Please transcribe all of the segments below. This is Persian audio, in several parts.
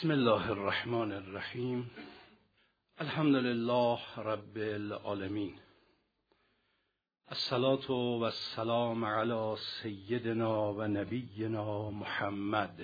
بسم الله الرحمن الرحیم. الحمد لله رب العالمین. الصلاة و السلام علی سیدنا و نبینا محمد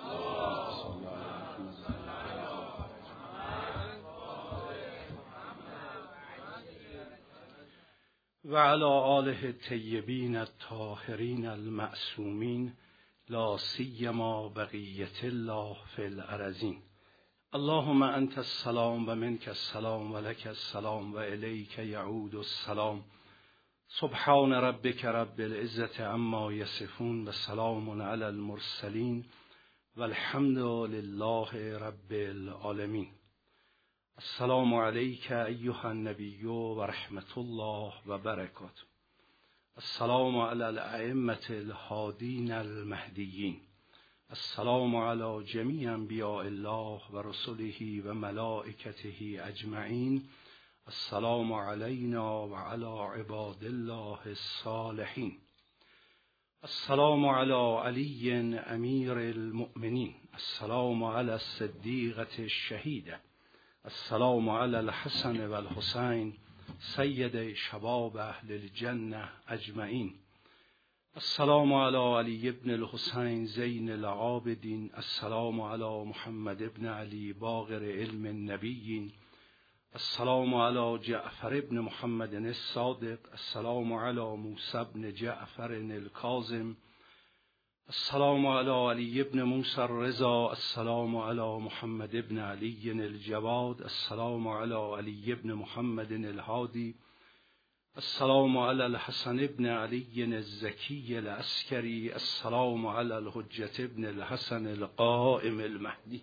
و علی آله الطیبین الطاهرین المعصومین، لا سیما بقیة الله فی الارضین. اللهم انت السلام و منک السلام و لک السلام و الیک یعود السلام. سبحان ربک رب العزة عما یصفون و سلام علی المرسلین و الحمد لله رب العالمین. السلام علیک ایها النبی و رحمت الله و برکاته. السلام علی الائمة الهادین المهدیین. السلام علی جمیع انبیاء الله و رسله و ملائکته اجمعین. السلام علینا و علی عباد الله الصالحین. السلام علی علی امیر المؤمنین. السلام علی الصدیقة الشهیدة. السلام علی الحسن و الحسین سید شباب اهل الجنه اجمعین. السلام علی علی ابن الحسین زین العابدین. السلام علی محمد ابن علی باقر علم النبیین. السلام علی جعفر ابن محمد الصادق. السلام علی موسی ابن جعفر الکاظم. السلام علی علی ابن موسی الرضا. السلام علی محمد ابن علی الجواد. السلام علی علی ابن محمد الهادی. السلام علی الحسن ابن علی الزکی العسکری. السلام علی الحجة ابن الحسن القائم المهدی.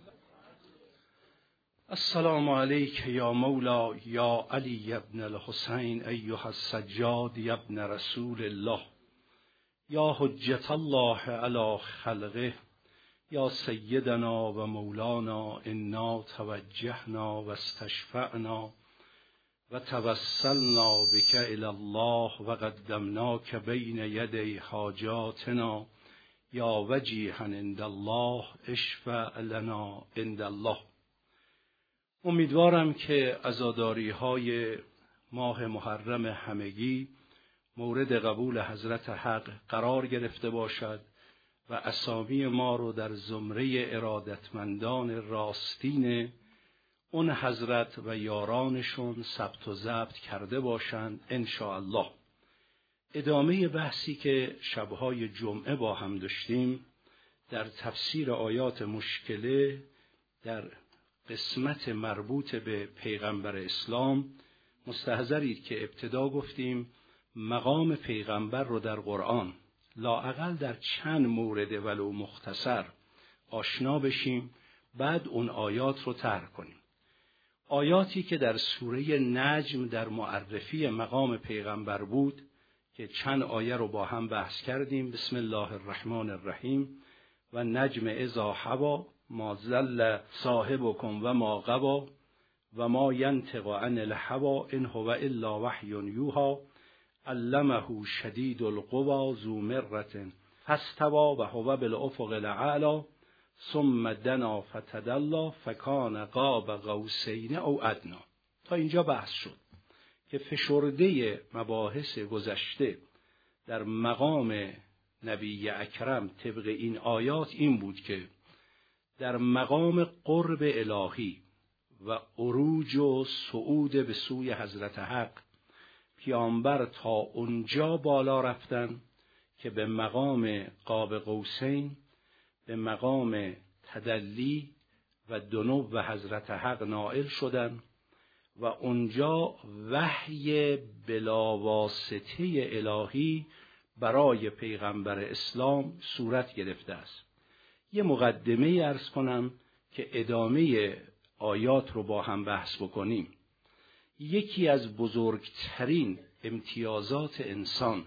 السلام علیک یا مولا یا علی ابن الحسین ایها السجاد یا ابن رسول الله یا حجة الله علی خلقه یا سیدنا و مولانا. انا توجهنا و استشفعنا و توسلنا بک الی الله و قدمناک بین یدی حاجاتنا یا وجیها عند الله اشفع لنا عند الله. امیدوارم که عزاداری های ماه محرم همگی مورد قبول حضرت حق قرار گرفته باشد و اسامی ما رو در زمره ارادتمندان راستین اون حضرت و یارانشون ثبت و ضبط کرده باشند ان شاء الله. ادامه بحثی که شبهای جمعه با هم داشتیم در تفسیر آیات مشکله در قسمت مربوط به پیغمبر اسلام، مستحضرید که ابتدا گفتیم مقام پیغمبر رو در قرآن لااقل در چند مورد ولو مختصر آشنا بشیم، بعد اون آیات رو طرح کنیم. آیاتی که در سوره نجم در معرفی مقام پیغمبر بود که چند آیه رو با هم بحث کردیم. بسم الله الرحمن الرحیم. و نجم اذا هوا ما ضل صاحبکم و ما غوا و ما ینطق عن الهوا ان هو الا وحی یوحی علمه شدید القوی ذو مرة فاستوی و هو بالافق الاعلی ثم دنا فتدلی فکان قاب قوسین او ادنی. تا اینجا بحث شد که فشرده مباحث گذشته در مقام نبی اکرم طبق این آیات این بود که در مقام قرب الهی و عروج و صعود به سوی حضرت حق پیامبر تا اونجا بالا رفتن که به مقام قاب قوسین، به مقام تدلی و دنو و حضرت حق نائل شدن و اونجا وحی بلاواسطه الهی برای پیغمبر اسلام صورت گرفته است. یه مقدمه عرض کنم که ادامه آیات رو با هم بحث بکنیم. یکی از بزرگترین امتیازات انسان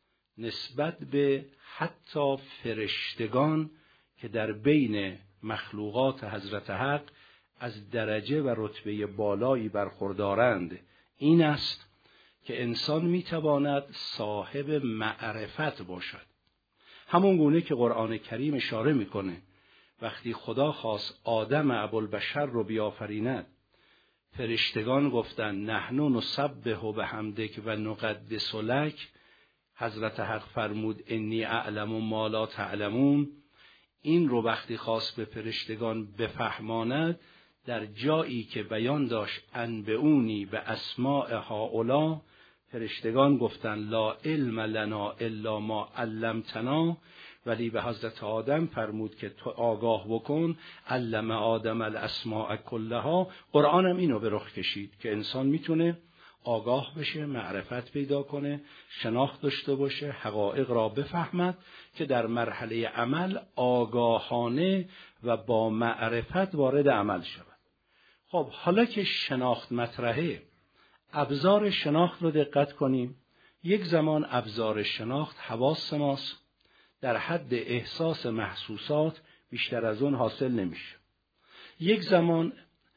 نسبت به حتی فرشتگان که در بین مخلوقات حضرت حق از درجه و رتبه بالایی برخوردارند این است که انسان میتواند صاحب معرفت باشد. همون گونه که قرآن کریم اشاره میکنه وقتی خدا خواست آدم ابوالبشر رو بیافریند، فرشتگان گفتند نحن نسبح بحمدک و نقدس لک، حضرت حق فرمود انی اعلم ما لا تعلمون. این رو وقتی خواست به فرشتگان بفهماند، در جایی که بیان داشت انبئونی به اسماء هؤلاء، فرشتگان گفتند لا علم لنا الا ما علمتنا، ولی به حضرت آدم فرمود که تو آگاه بکن، علم آدم الاسماء کلها. قرآن هم اینو به رخ کشید که انسان میتونه آگاه بشه، معرفت پیدا کنه، شناخت داشته باشه، حقایق را بفهمد که در مرحله عمل آگاهانه و با معرفت وارد عمل شود. خب حالا که شناخت مطرحه، ابزار شناخت رو دقت کنیم. یک زمان ابزار شناخت حواس ماست، در حد احساس محسوسات بیشتر از اون حاصل نمیشه. یک زمان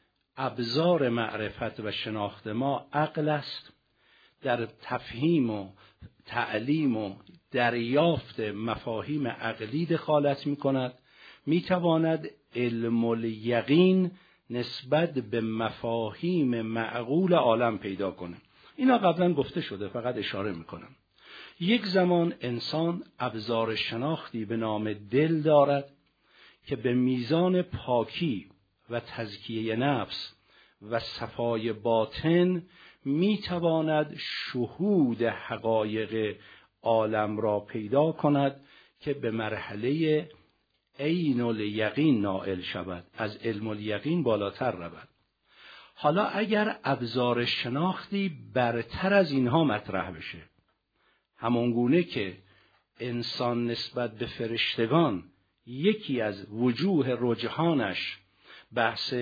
ابزار معرفت و شناخت ما عقل است، در تفهیم و تعلیم و دریافت مفاهیم عقلی دخالت می کند. می تواند علم الیقین نسبت به مفاهیم معقول عالم پیدا کنه. اینا قبلا گفته شده، فقط اشاره می کنم. یک زمان انسان ابزار شناختی به نام دل دارد که به میزان پاکی و تزکیه نفس و صفای باطن می تواند شهود حقایق عالم را پیدا کند که به مرحله عین الیقین نائل شود، از علم الیقین بالاتر رود. حالا اگر ابزار شناختی برتر از اینها مطرح بشه، همانگونه که انسان نسبت به فرشتگان یکی از وجوه رجحانش بحث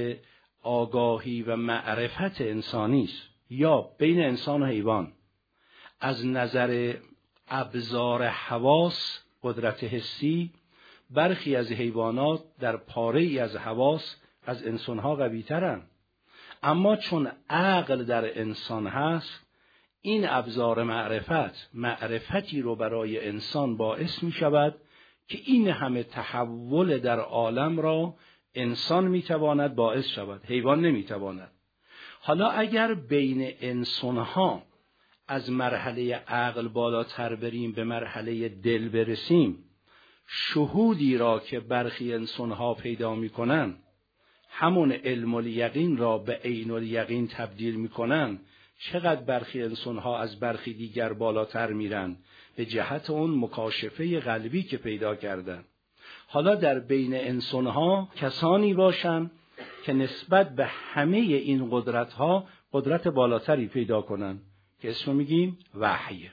آگاهی و معرفت انسانی است، یا بین انسان و حیوان از نظر ابزار حواس، قدرت حسی، برخی از حیوانات در پاره‌ای از حواس از انسانها قوی ترند. اما چون عقل در انسان هست، این ابزار معرفتی رو برای انسان باعث می شود که این همه تحول در عالم را انسان می تواند باعث شود، حیوان نمی تواند. حالا اگر بین انسانها از مرحله عقل بالاتر بریم، به مرحله دل برسیم، شهودی را که برخی انسانها پیدا می کنن همون علم الیقین را به عین الیقین تبدیل می کنن، چقدر برخی انسانها از برخی دیگر بالاتر میرن به جهت اون مکاشفه قلبی که پیدا کردن. حالا در بین انسانها کسانی باشن که نسبت به همه این قدرتها قدرت بالاتری پیدا کنن که اسمو میگیم وحی.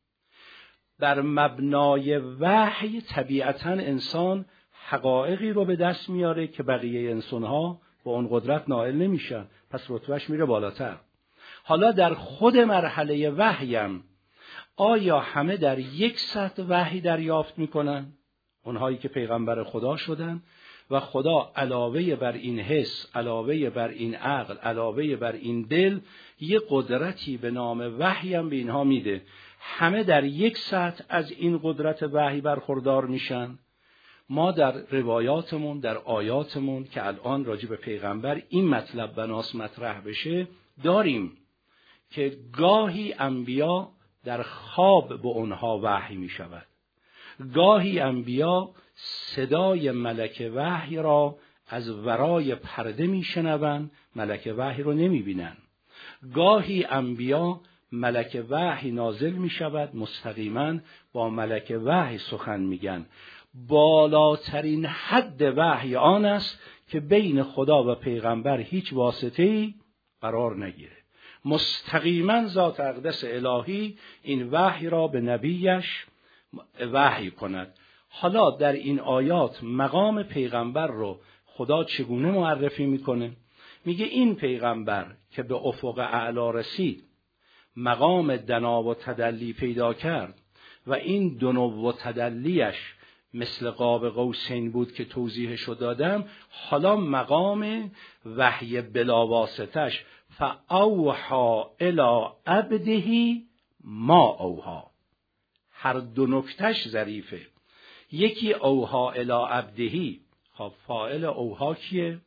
بر مبنای وحی طبیعتاً انسان حقایقی رو به دست میاره که بقیه انسانها با اون قدرت نائل نمیشن، پس رتبهش میره بالاتر. حالا در خود مرحله وحیم آیا همه در یک سطح وحی دریافت میکنن؟ اونهایی که پیغمبر خدا شدن و خدا علاوه بر این حس، علاوه بر این عقل، علاوه بر این دل، یه قدرتی به نام وحیم به اینها میده. همه در یک سطح از این قدرت وحی برخوردار میشن؟ ما در روایاتمون، در آیاتمون که الان راجع به پیغمبر این مطلب بناس مطرح بشه داریم که گاهی انبیا در خواب به اونها وحی می شود، گاهی انبیا صدای ملک وحی را از ورای پرده می شنوند، ملک وحی رو نمی بینن. گاهی انبیا ملک وحی نازل می شود، مستقیما با ملک وحی سخن میگن. بالاترین حد وحی آن است که بین خدا و پیغمبر هیچ واسطه‌ای قرار نگیره، مستقیما ذات اقدس الهی این وحی را به نبیش وحی کند. حالا در این آیات مقام پیغمبر رو خدا چگونه معرفی میکنه؟ میگه این پیغمبر که به افق اعلا رسید، مقام دنا و تدلی پیدا کرد و این دنو و تدلیش مثل قاب قوسین بود که توضیحش رو دادم. حالا مقام وحی بلاواسطش فاوحی الی عبده ما اوحی، هر دو نکتش ظریفه. یکی اوحی الی عبده، خب فاعل اوها کیه؟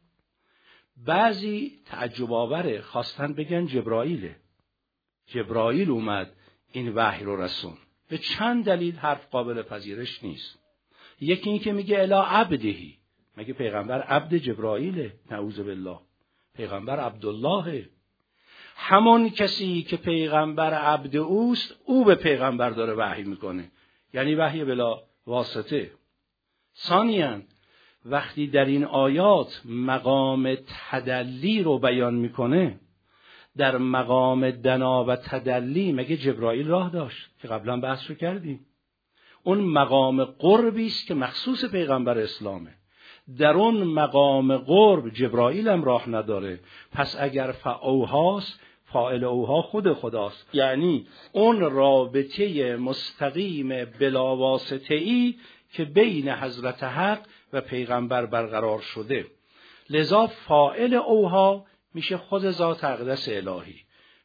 بعضی تعجب آوره، خواستن بگن جبرائیله. جبرائیل اومد این وحی رو رسون. به چند دلیل حرف قابل پذیرش نیست. یکی این که میگه الی عبدهی، مگه پیغمبر عبد جبرائیله؟ نعوذ بالله. پیغمبر عبدالله، همون کسی که پیغمبر عبد اوست، او به پیغمبر داره وحی میکنه، یعنی وحی بلا واسطه. ثانیاً وقتی در این آیات مقام تدلی رو بیان میکنه، در مقام دنا و تدلی مگه جبرائیل راه داشت که قبلا بحث رو کردیم؟ اون مقام قربی است که مخصوص پیغمبر اسلامه. در اون مقام قرب جبرائیل هم راه نداره. پس اگر فاوهاست، فاعل اوها خود خداست، یعنی اون رابطه مستقیم بلاواسطه‌ای که بین حضرت حق و پیغمبر برقرار شده. لذا فاعل اوها میشه خود ذات اقدس الهی،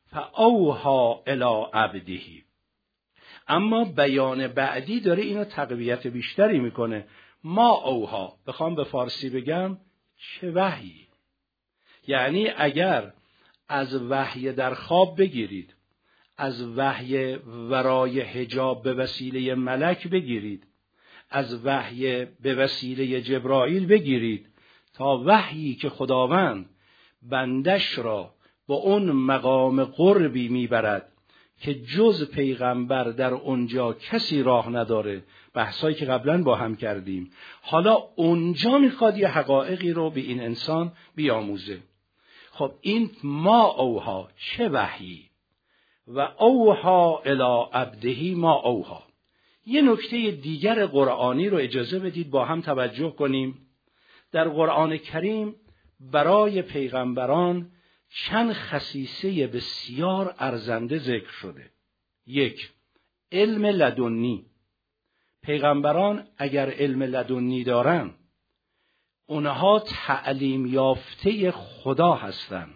فاوها الی عبده. اما بیان بعدی داره اینو تقویت بیشتری میکنه. ما اوها، بخوام به فارسی بگم چه وحی، یعنی اگر از وحی در خواب بگیرید، از وحی ورای حجاب به وسیله ملک بگیرید، از وحی به وسیله جبرائیل بگیرید، تا وحیی که خداوند بندش را با اون مقام قربی میبرد که جز پیغمبر در اونجا کسی راه نداره، بحثایی که قبلا با هم کردیم. حالا اونجا میخواد یه حقایقی رو به این انسان بیاموزه. خب این ما اوها چه وحی، و اوها الی عبده ما اوها. یه نکته دیگر قرآنی رو اجازه بدید با هم توجه کنیم. در قرآن کریم برای پیغمبران چند خصیصه بسیار ارزنده ذکر شده. یک، علم لدنی. پیغمبران اگر علم لدنی دارن، اونها تعلیم یافته خدا هستن،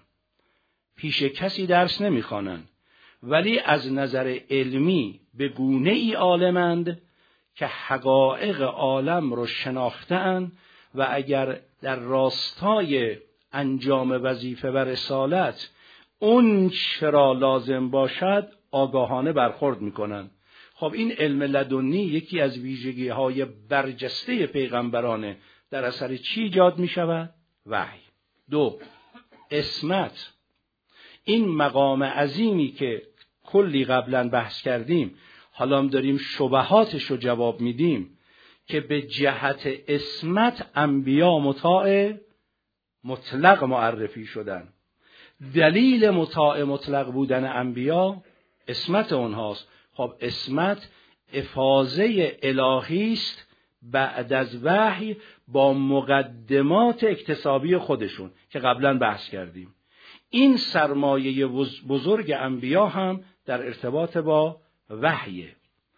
پیش کسی درس نمیخوانن، ولی از نظر علمی به گونه ای عالمند که حقایق عالم رو شناختن و اگر در راستای انجام وظیفه و رسالت اون چرا لازم باشد آگاهانه برخورد میکنن. خب این علم لدنی یکی از ویژگی‌های برجسته پیغمبرانه. در اثر چی ایجاد میشود؟ وحی. دو، عصمت. این مقام عظیمی که کلی قبلا بحث کردیم، حالا هم داریم شبهاتش رو جواب میدیم، که به جهت عصمت انبیا مطاع مطلق معرفی شدن. دلیل مطاع مطلق بودن انبیا عصمت اونهاست. خب عصمت افاضه الهی است بعد از وحی با مقدمات اکتسابی خودشون که قبلا بحث کردیم. این سرمایه بزرگ انبیا هم در ارتباط با وحیه.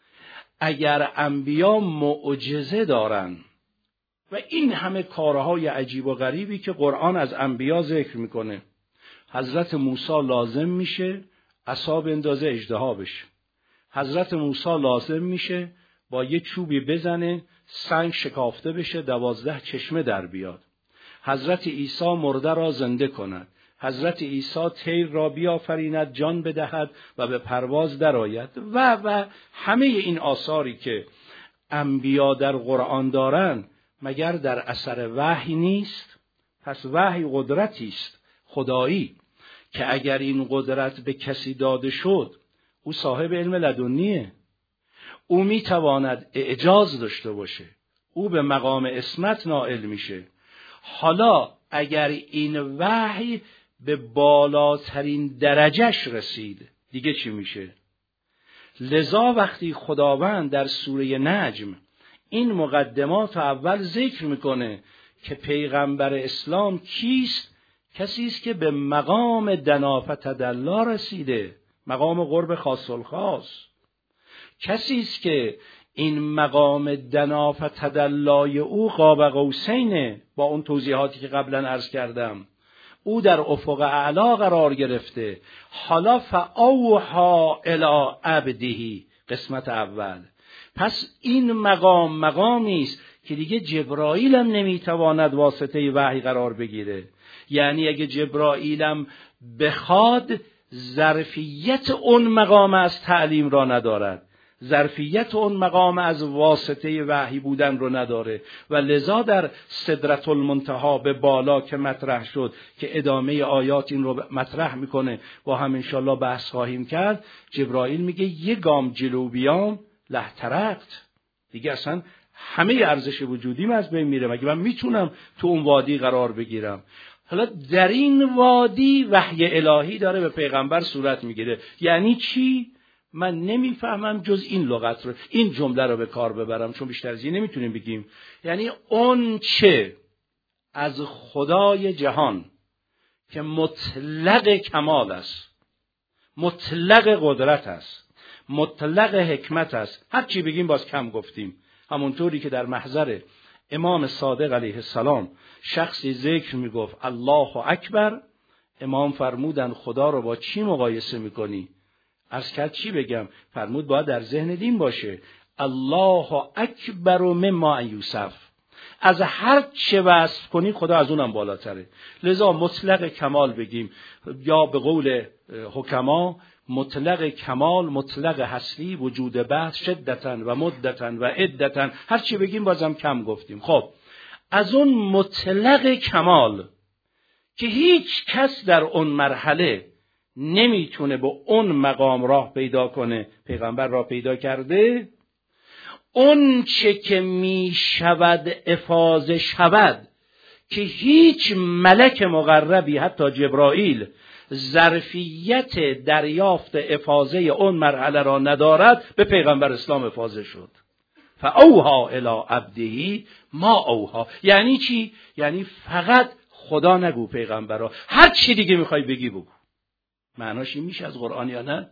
اگر انبیا معجزه دارن و این همه کارهای عجیب و غریبی که قرآن از انبیا ذکر میکنه، حضرت موسی لازم میشه عصا بندازه اژدها بشه، حضرت موسی لازم میشه با یه چوبی بزنه سنگ شکافته بشه 12 چشمه در بیاد، حضرت عیسی مرده را زنده کند، حضرت عیسی طیر را بیافریند جان بدهد و به پرواز درآید و همه این آثاری که انبیا در قرآن دارن مگر در اثر وحی نیست؟ پس وحی قدرتی است خدایی که اگر این قدرت به کسی داده شد، او صاحب علم لدنیه، او میتواند اعجاز داشته باشه، او به مقام عصمت نائل میشه. حالا اگر این وحی به بالاترین درجهش رسید دیگه چی میشه؟ لذا وقتی خداوند در سوره نجم این مقدمات اول ذکر میکنه که پیغمبر اسلام کیست؟ کسی است که به مقام دنا و تدلا رسیده، مقام قرب خاص الخاص. کسی است که این مقام دنا و تدلای او قاب قوسینه، با اون توضیحاتی که قبلا عرض کردم. او در افق اعلا قرار گرفته. حالا فاوحا الی عبده، قسمت اول، پس این مقامی است که دیگه جبرائیل هم نمیتواند واسطه وحی قرار بگیره. یعنی اگه جبرائیل هم بخواد، ظرفیت اون مقام از تعلیم را ندارد، ظرفیت اون مقام از واسطه وحی بودن رو نداره و لذا در سدرة المنتهی به بالا که مطرح شد که ادامه آیات این رو مطرح میکنه، با هم انشالله بحث خواهیم کرد، جبرائیل میگه یه گام جلو بیام لهترقت، دیگه اصلا همه ارزش وجودیم از بین میره، مگه من میتونم تو اون وادی قرار بگیرم؟ حالا در این وادی وحی الهی داره به پیغمبر صورت میگیره. یعنی چی؟ من نمیفهمم جز این لغت رو، این جمله رو به کار ببرم، چون بیشتر از این نمیتونیم بگیم. یعنی اون چه از خدای جهان که مطلق کمال است، مطلق قدرت است، مطلق حکمت است، هر چی بگیم باز کم گفتیم. همونطوری که در محضر امام صادق علیه السلام شخصی ذکر میگفت الله اکبر، امام فرمودن خدا رو با چی مقایسه میکنی؟ عرض کرد چی بگم؟ فرمود باید در ذهن دین باشه الله اکبر مما یوصف، از هر چه وصف کنی خدا از اونم بالاتره. لذا مطلق کمال بگیم، یا به قول حکما مطلق کمال، مطلق هستی، وجود بحث، شدتن و مدتن و عدتن، هر چی بگیم بازم کم گفتیم. خب از اون مطلق کمال که هیچ کس در اون مرحله نمیتونه به اون مقام راه پیدا کنه، پیغمبر راه پیدا کرده. اون چه که میشود افاضه شود که هیچ ملک مقربی حتی جبرائیل ظرفیت دریافت افاضه اون مرحله را ندارد، به پیغمبر اسلام افاضه شد. فاوحی الی عبده ما اوحی. یعنی چی؟ یعنی فقط خدا نگو پیغمبرا، هر چی دیگه میخوای بگی بگو. معناش این میشه از قرآن یا نه؟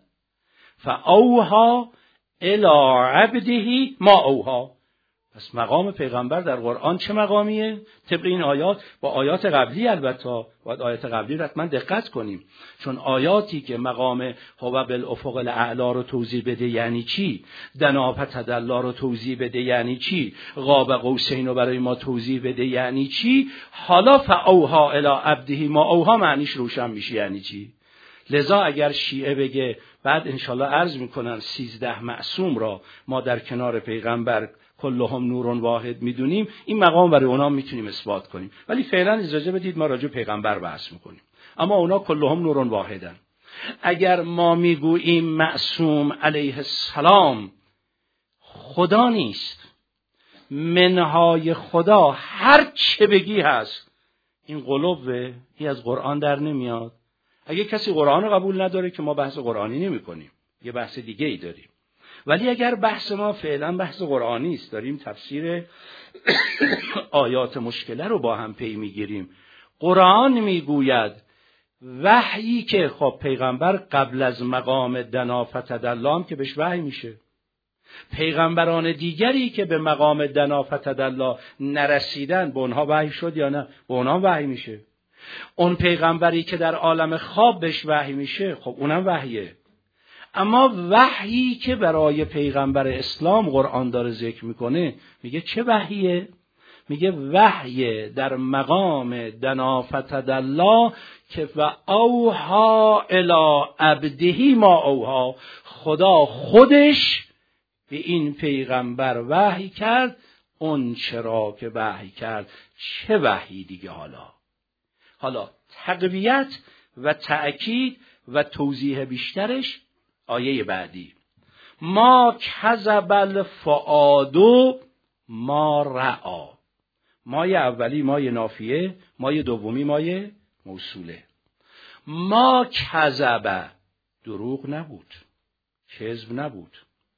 فاوحی الی عبده ما اوحی. پس مقام پیغمبر در قرآن چه مقامیه؟ طبق این آیات، با آیات قبلی البته، باید آیات قبلی رو حتما دقت کنیم، چون آیاتی که مقام هو بالافق الاعلی رو توضیح بده یعنی چی، دنا فتدلی رو توضیح بده یعنی چی، قاب قوسین رو برای ما توضیح بده یعنی چی، حالا فاوحی الی عبده ما اوحی معنیش روشن میشه یعنی چی. لذا اگر شیعه بگه بعد انشالله عرض میکنن 13 معصوم را ما در کنار پیغمبر کلهم نور واحد میدونیم، این مقام برای اونا میتونیم اثبات کنیم، ولی فعلا اجازه بدید ما راجع پیغمبر بحث میکنیم. اما اونا کلهم نور واحدن. اگر ما میگوییم معصوم علیه السلام خدا نیست، منهای خدا هر چه بگی هست، این قلوبه، این از قرآن در نمیاد. اگه کسی قرآن قبول نداره که ما بحث قرآنی نمی کنیم، یه بحث دیگه ای داریم. ولی اگر بحث ما فعلا بحث قرآنی است، داریم تفسیر آیات مشکله رو با هم پی میگیریم، قرآن میگوید وحیی که خب پیغمبر قبل از مقام دنا فتدلی که بهش وحی میشه، پیغمبران دیگری که به مقام دنا فتدلی نرسیدن به اونها وحی شد یا نه؟ به اونها وحی میشه. اون پیغمبری که در عالم خواب بهش وحی میشه، خب اونم وحیه. اما وحیی که برای پیغمبر اسلام قرآن داره ذکر میکنه، میگه چه وحیه؟ میگه وحی در مقام دنا فتدلی که و اوحی الی عبده ما اوحی، خدا خودش به این پیغمبر وحی کرد اون چرا که وحی کرد. چه وحی دیگه؟ حالا تقویت و تأکید و توضیح بیشترش آیه بعدی، ما کذب الفؤاد ما رأى. مای اولی مای نافیه، مای دومی مای موصوله. ما کذب، دروغ نبود، کذب نبود.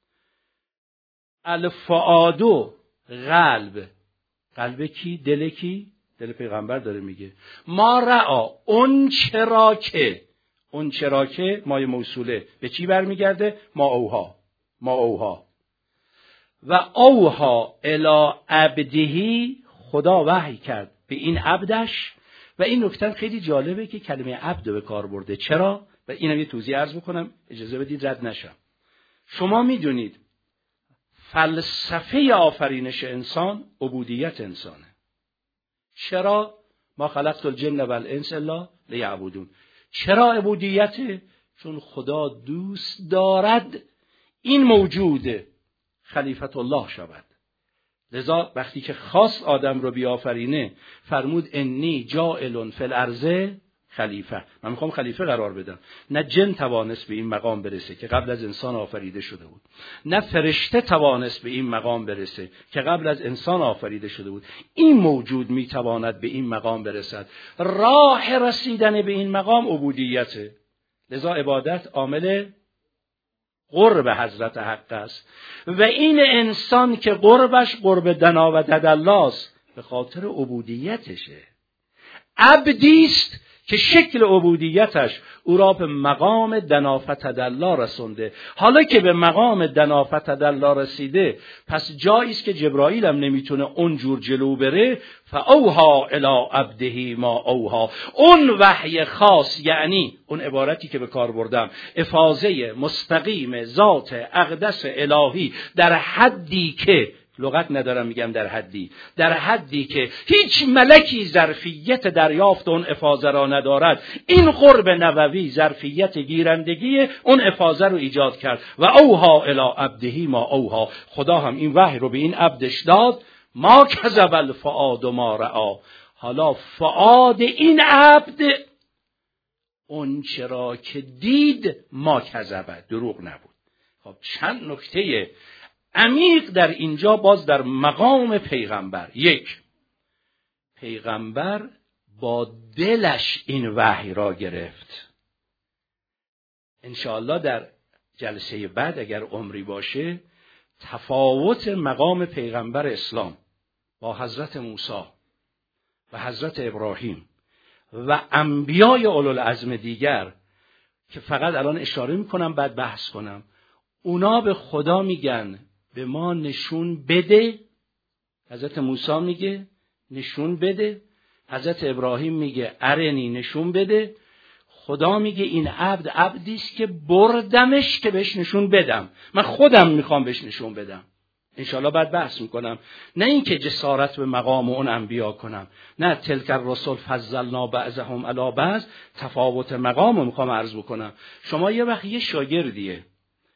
الفؤاد، قلب. قلب کی؟ دل کی؟ دل پیغمبر داره میگه. ما رأى، اون چرا که، اون چرا که مای موصوله به چی برمیگرده؟ ما اوها، ما اوها. و اوها الی عبده، خدا وحی کرد به این عبدش. و این نکته خیلی جالبه که کلمه عبد به کار برده. چرا؟ و اینم یه توضیح عرض بکنم، اجازه بدید رد نشم. شما میدونید فلسفه آفرینش انسان عبودیت انسانه. چرا؟ ما خلقت الجن و الانس الا لیعبدون. چرا عبودیت؟ چون خدا دوست دارد این موجود خلیفت الله شود. لذا وقتی که خواست آدم رو بیافرینه فرمود انی جاعل فی الارض خلیفه. من میخوام خلیفه قرار بدم. نه جن توانست به این مقام برسه که قبل از انسان آفریده شده بود، نه فرشته توانست به این مقام برسه که قبل از انسان آفریده شده بود. این موجود میتواند به این مقام برسد. راه رسیدن به این مقام عبودیته. لذا عبادت عامل قرب حضرت حق است و این انسان که قربش قرب دنا و تدلاست به خاطر عبودیتشه. عبدیست که شکل عبودیتش او را به مقام دنا و تدلا رسونده. حالا که به مقام دنا و تدلا رسیده، پس جایی است که جبرائیل هم نمیتونه اونجور جلو بره. فاوحی الی عبده ما اوحی. اون وحی خاص، یعنی اون عبارتی که به کار بردم، افاضه مستقیم ذات اقدس الهی در حدی که لغت ندارم میگم در حدی که هیچ ملکی ظرفیت دریافت اون افاضه را ندارد. این قرب نبوی ظرفیت گیرندگی اون افاضه رو ایجاد کرد. و اوحی الی عبده ما اوحی. خدا هم این وحی رو به این عبدش داد. ما کذب الفؤاد ما رأی. حالا فؤاد این عبد اون چرا که دید ما کذب، دروغ نبود. خب چند نکته عمیق در اینجا باز در مقام پیغمبر. یک، پیغمبر با دلش این وحی را گرفت. انشاءالله در جلسه بعد اگر عمری باشه تفاوت مقام پیغمبر اسلام با حضرت موسی و حضرت ابراهیم و انبیای اولوالعزم دیگر که فقط الان اشاره میکنم بعد بحث کنم. اونا به خدا میگن به ما نشون بده. حضرت موسی میگه نشون بده. حضرت ابراهیم میگه ارنی نشون بده. خدا میگه این عبد عبدیست که بردمش که بهش نشون بدم. من خودم میخوام بهش نشون بدم. انشاءالله بعد بحث میکنم. نه اینکه جسارت به مقام اون انبیا کنم، نه تلک الرسل فضلنا بعضهم علی بعض، تفاوت مقام رو میخوام عرض بکنم. شما یه وقت یه شاگردیه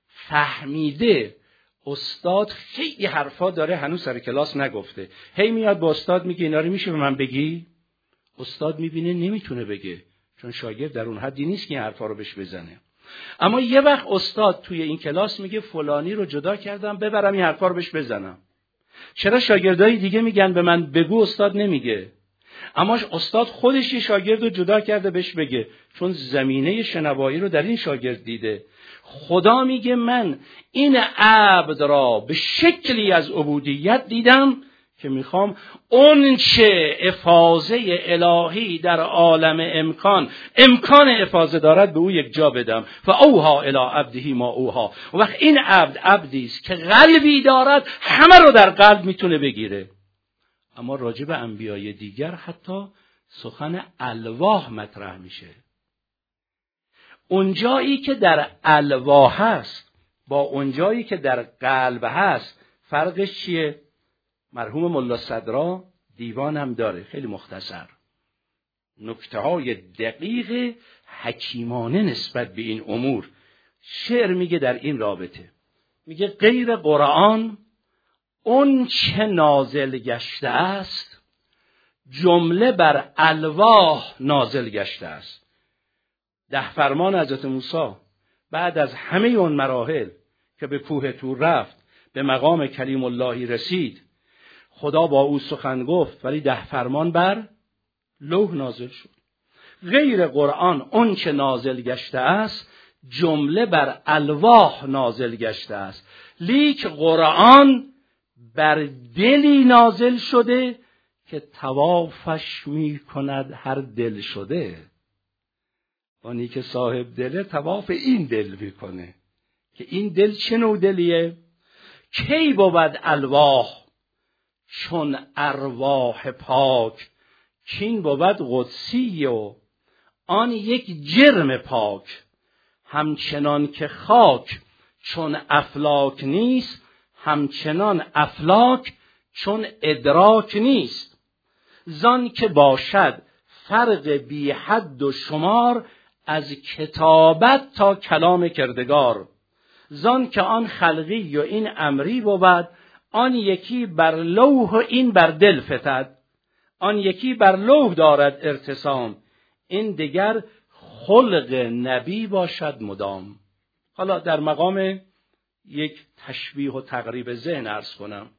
فهمیده استاد خیلی حرفا داره هنوز سر کلاس نگفته، هی میاد با استاد میگه اینا رو میشه به من بگی؟ استاد میبینه نمیتونه بگه چون شاگرد در اون حدی نیست که این حرفا رو بهش بزنه. اما یه وقت استاد توی این کلاس میگه فلانی رو جدا کردم ببرم این حرفا رو بهش بزنم. چرا شاگردای دیگه میگن به من بگو استاد نمیگه؟ اما استاد خودش یه شاگرد رو جدا کرده بهش بگه چون زمینه شنوایی رو در این شاگرد دیده. خدا میگه من این عبد را به شکلی از عبودیت دیدم که میخوام اون چه افاضه الهی در عالم امکان افاضه دارد به او یک جا بدم. فاوحی الی عبده ما اوحی. و وقت این عبد عبدیست که قلبی دارد همه رو در قلب میتونه بگیره. اما راجع به انبیای دیگر حتی سخن الواح مطرح میشه. اونجایی که در الواح هست با اونجایی که در قلب هست فرقش چیه؟ مرحوم ملا صدرا دیوان هم داره خیلی مختصر نکته های دقیق حکیمانه نسبت به این امور. شعر میگه در این رابطه، میگه غیر قرآن اون چه نازل گشته است جمله بر الواح نازل گشته است. 10 فرمان حضرت موسی بعد از همه اون مراحل که به کوه طور رفت به مقام کلیم اللهی رسید، خدا با او سخن گفت ولی 10 فرمان بر لوح نازل شد. غیر قرآن اون چه نازل گشته است جمله بر الواح نازل گشته است. لیک قرآن بر دلی نازل شده که طوافش می کند هر دل شده. اونی که صاحب دله طواف این دل میکنه که این دل چه نوع دلیه؟ کی بود الواح چون ارواح پاک، کین بود قدسی و آن یک جرم پاک. همچنان که خاک چون افلاک نیست همچنان افلاک چون ادراک نیست. زان که باشد فرق بی حد و شمار، از کتابت تا کلام کردگار. زان که آن خلقی و این امری بود، آن یکی بر لوح و این بر دل فتد. آن یکی بر لوح دارد ارتسام، این دیگر خلق نبی باشد مدام. حالا در مقام یک تشبیه و تقریب ذهن عرض کنم.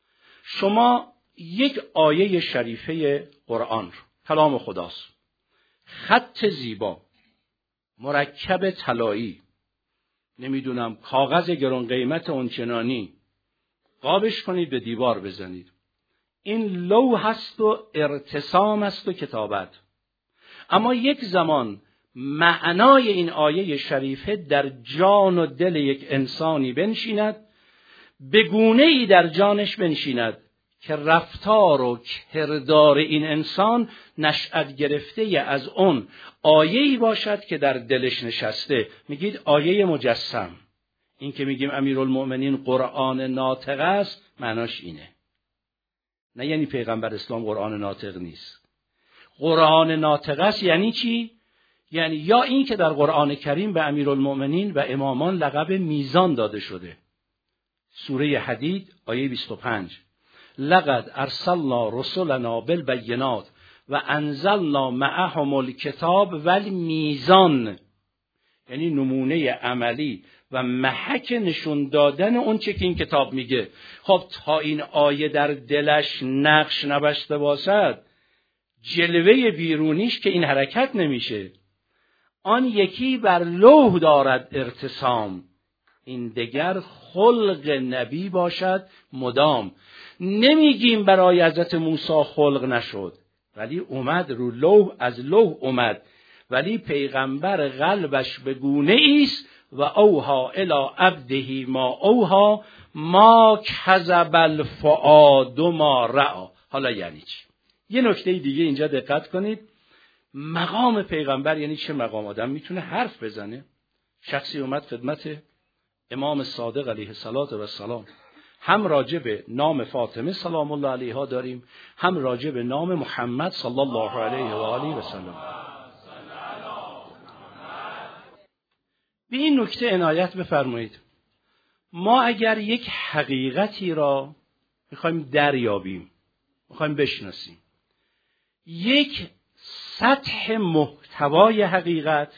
شما یک آیه شریفه قرآن رو، کلام خداست، خط زیبا، مرکب طلایی، نمیدونم کاغذ گران قیمت اونچنانی، قابش کنید به دیوار بزنید. این لوح هست و ارتسام است و کتابت. اما یک زمان معنای این آیه شریفه در جان و دل یک انسانی بنشیند، به گونه‌ای در جانش بنشیند که رفتار و کردار این انسان نشأت گرفته از اون آیه‌ای باشد که در دلش نشسته. میگید آیه مجسم. این که میگیم امیرالمؤمنین قرآن ناطق است، معناش اینه. نه یعنی پیغمبر اسلام قرآن ناطق نیست. قرآن ناطق است یعنی چی؟ یعنی یا این که در قرآن کریم به امیرالمؤمنین و امامان لقب میزان داده شده. سوره حدید آیه 25: لقد ارسلنا رسلنا بالبینات و انزلنا معهم الکتاب والمیزان، یعنی نمونه عملی و محک نشون دادن اون چه که این کتاب میگه. خب تا این آیه در دلش نقش نبسته باشد، جلوه بیرونیش که این حرکت نمیشه. آن یکی بر لوح دارد ارتسام، این دگر خلق نبی باشد مدام. نمیگیم برای حضرت موسی خلق نشد، ولی اومد رو لوح، از لوح اومد، ولی پیغمبر قلبش به گونه ایست و اوها الی عبده ما اوها ما کذب الفؤاد ما رأى. حالا یعنی چی؟ یه نکته دیگه اینجا دقت کنید. مقام پیغمبر یعنی چه مقام؟ آدم میتونه حرف بزنه. شخصی اومد خدمت امام صادق علیه السلام، هم راجع به نام فاطمه سلام الله علیها داریم، هم راجع به نام محمد صلی الله علیه و آله و سلم. به این نکته عنایت بفرمایید. ما اگر یک حقیقتی را میخوایم دریابیم، میخوایم بشناسیم، یک سطح محتوای حقیقت،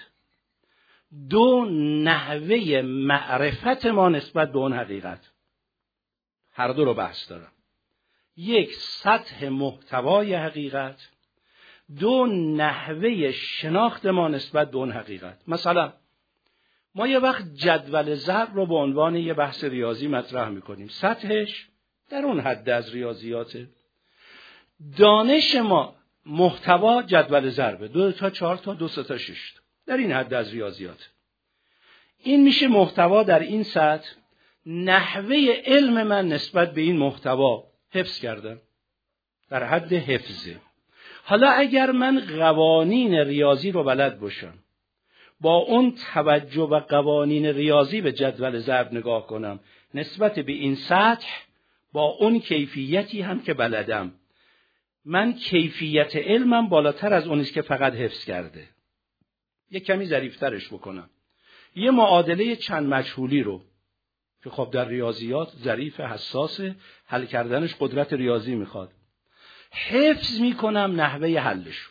دو نحوه معرفت ما نسبت به اون حقیقت، هر دو رو بحث دارم. یک سطح محتوای حقیقت، دو نحوه شناخت ما نسبت به اون حقیقت. مثلا ما یه وقت جدول ضرب رو به عنوان یه بحث ریاضی مطرح میکنیم، سطحش در اون حد از ریاضیاته. دانش ما محتوا جدول ضربه 2 تا 4 تا 2 تا 6 در این حد از ریاضیات. این میشه محتوا در این سطح. نحوه علم من نسبت به این محتوا حفظ کردم، در حد حفظه. حالا اگر من قوانین ریاضی رو بلد باشم، با اون توجه و قوانین ریاضی به جدول ضرب نگاه کنم، نسبت به این سطح با اون کیفیتی هم که بلدم، من کیفیت علمم بالاتر از اونیست که فقط حفظ کرده. یه کمی ظریف‌ترش بکنم. یه معادله چند مجهولی رو که خب در ریاضیات ظریف، حساس، حل کردنش قدرت ریاضی میخواد، حفظ میکنم نحوه حلش.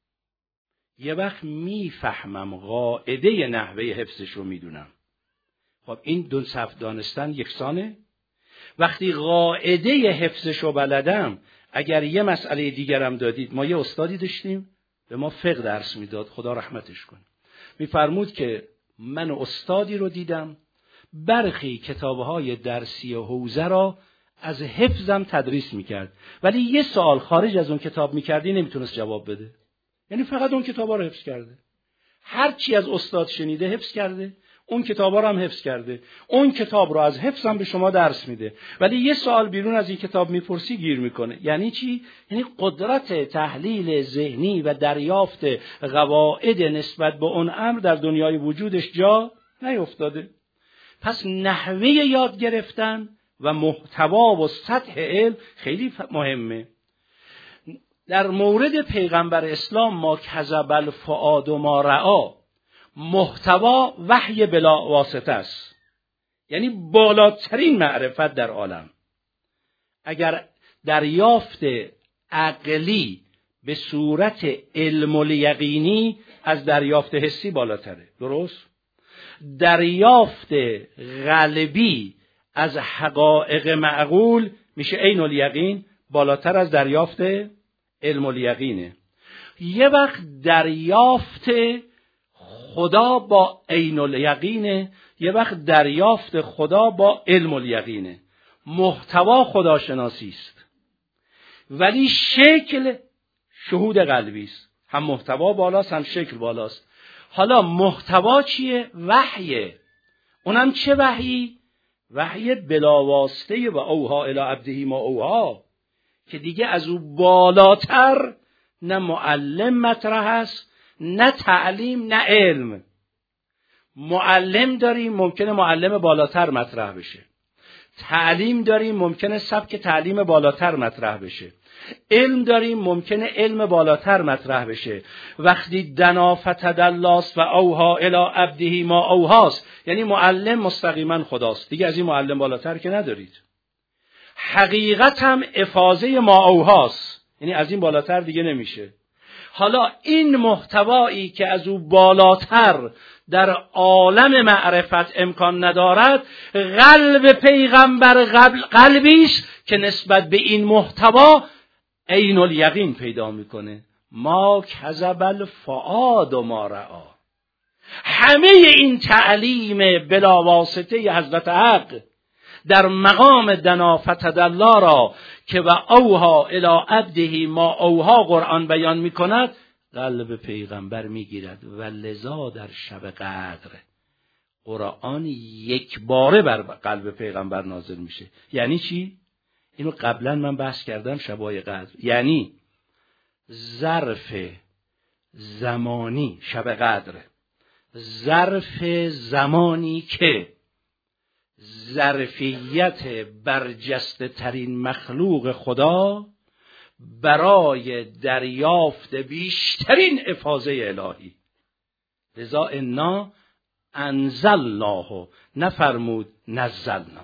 یه وقت میفهمم قاعده نحوه حفظش رو میدونم. خب این دو صف دانستن یکسانه؟ وقتی قاعده حفظش رو بلدم، اگر یه مسئله دیگرم دادید، ما یه استادی داشتیم به ما فقه درس میداد، خدا رحمتش کنه، میفرمود که من استادی رو دیدم برخی کتابهای درسی حوزه را از حفظم تدریس میکرد، ولی یه سوال خارج از اون کتاب میکردی نمیتونست جواب بده. یعنی فقط اون کتابا رو حفظ کرده، هر چی از استاد شنیده حفظ کرده، اون کتابا رو هم حفظ کرده، اون کتاب رو از حفظم به شما درس میده، ولی یه سوال بیرون از این کتاب میپرسی گیر میکنه. یعنی چی؟ یعنی قدرت تحلیل ذهنی و دریافت قواعد نسبت به اون امر در دنیای وجودش جا نیفتاده. پس نحوه یاد گرفتن و محتوا و سطح علم خیلی مهمه. در مورد پیغمبر اسلام ما کذب الفؤاد ما رأی، محتوا وحی بلا واسطه است، یعنی بالاترین معرفت در عالم. اگر دریافت عقلی به صورت علم الیقینی از دریافت حسی بالاتره، درست؟ دریافت قلبی از حقایق معقول میشه عین الیقین، بالاتر از دریافت علم الیقینه. یه وقت دریافت خدا با عین الیقینه، یه وقت دریافت خدا با علم الیقینه. محتوا خداشناسی است، ولی شکل شهود قلبی است. هم محتوا بالاست هم شکل بالاست. حالا محتوا چیه؟ وحیه. اونم چه وحی؟ وحی بلاواسطه و اوها الی عبده ما اوها، که دیگه از او بالاتر نه معلم مطرح است، نه تعلیم، نه علم. معلم داریم ممکنه معلم بالاتر مطرح بشه، تعلیم داریم ممکنه سبک تعلیم بالاتر مطرح بشه، علم داریم ممکنه علم بالاتر مطرح بشه. وقتی دنا فتدلاست و اوها الی عبده ما اوهاست، یعنی معلم مستقیما خداست، دیگه از این معلم بالاتر که ندارید. حقیقت هم افاضه ما اوهاست، یعنی از این بالاتر دیگه نمیشه. حالا این محتوایی که از او بالاتر در عالم معرفت امکان ندارد، قلب پیغمبر قلبی است که نسبت به این محتوا عین الیقین پیدا میکنه. ما کذب الفؤاد ما رأی. همه این تعلیم بلا واسطه حضرت حق در مقام دنا فتدلا را که و اوها الی عبده ما اوها قرآن بیان میکند، قلب پیغمبر میگیرد و لذا در شب قدر قرآن یک باره بر قلب پیغمبر نازل میشه. یعنی چی؟ اینو قبلا من بحث کردم شبای قدر. یعنی ظرف زمانی، شب قدر ظرف زمانی که ظرفیت برجسته ترین مخلوق خدا برای دریافت بیشترین افاضه الهی. لذا انا انزلناه، نفرمود نزلنا.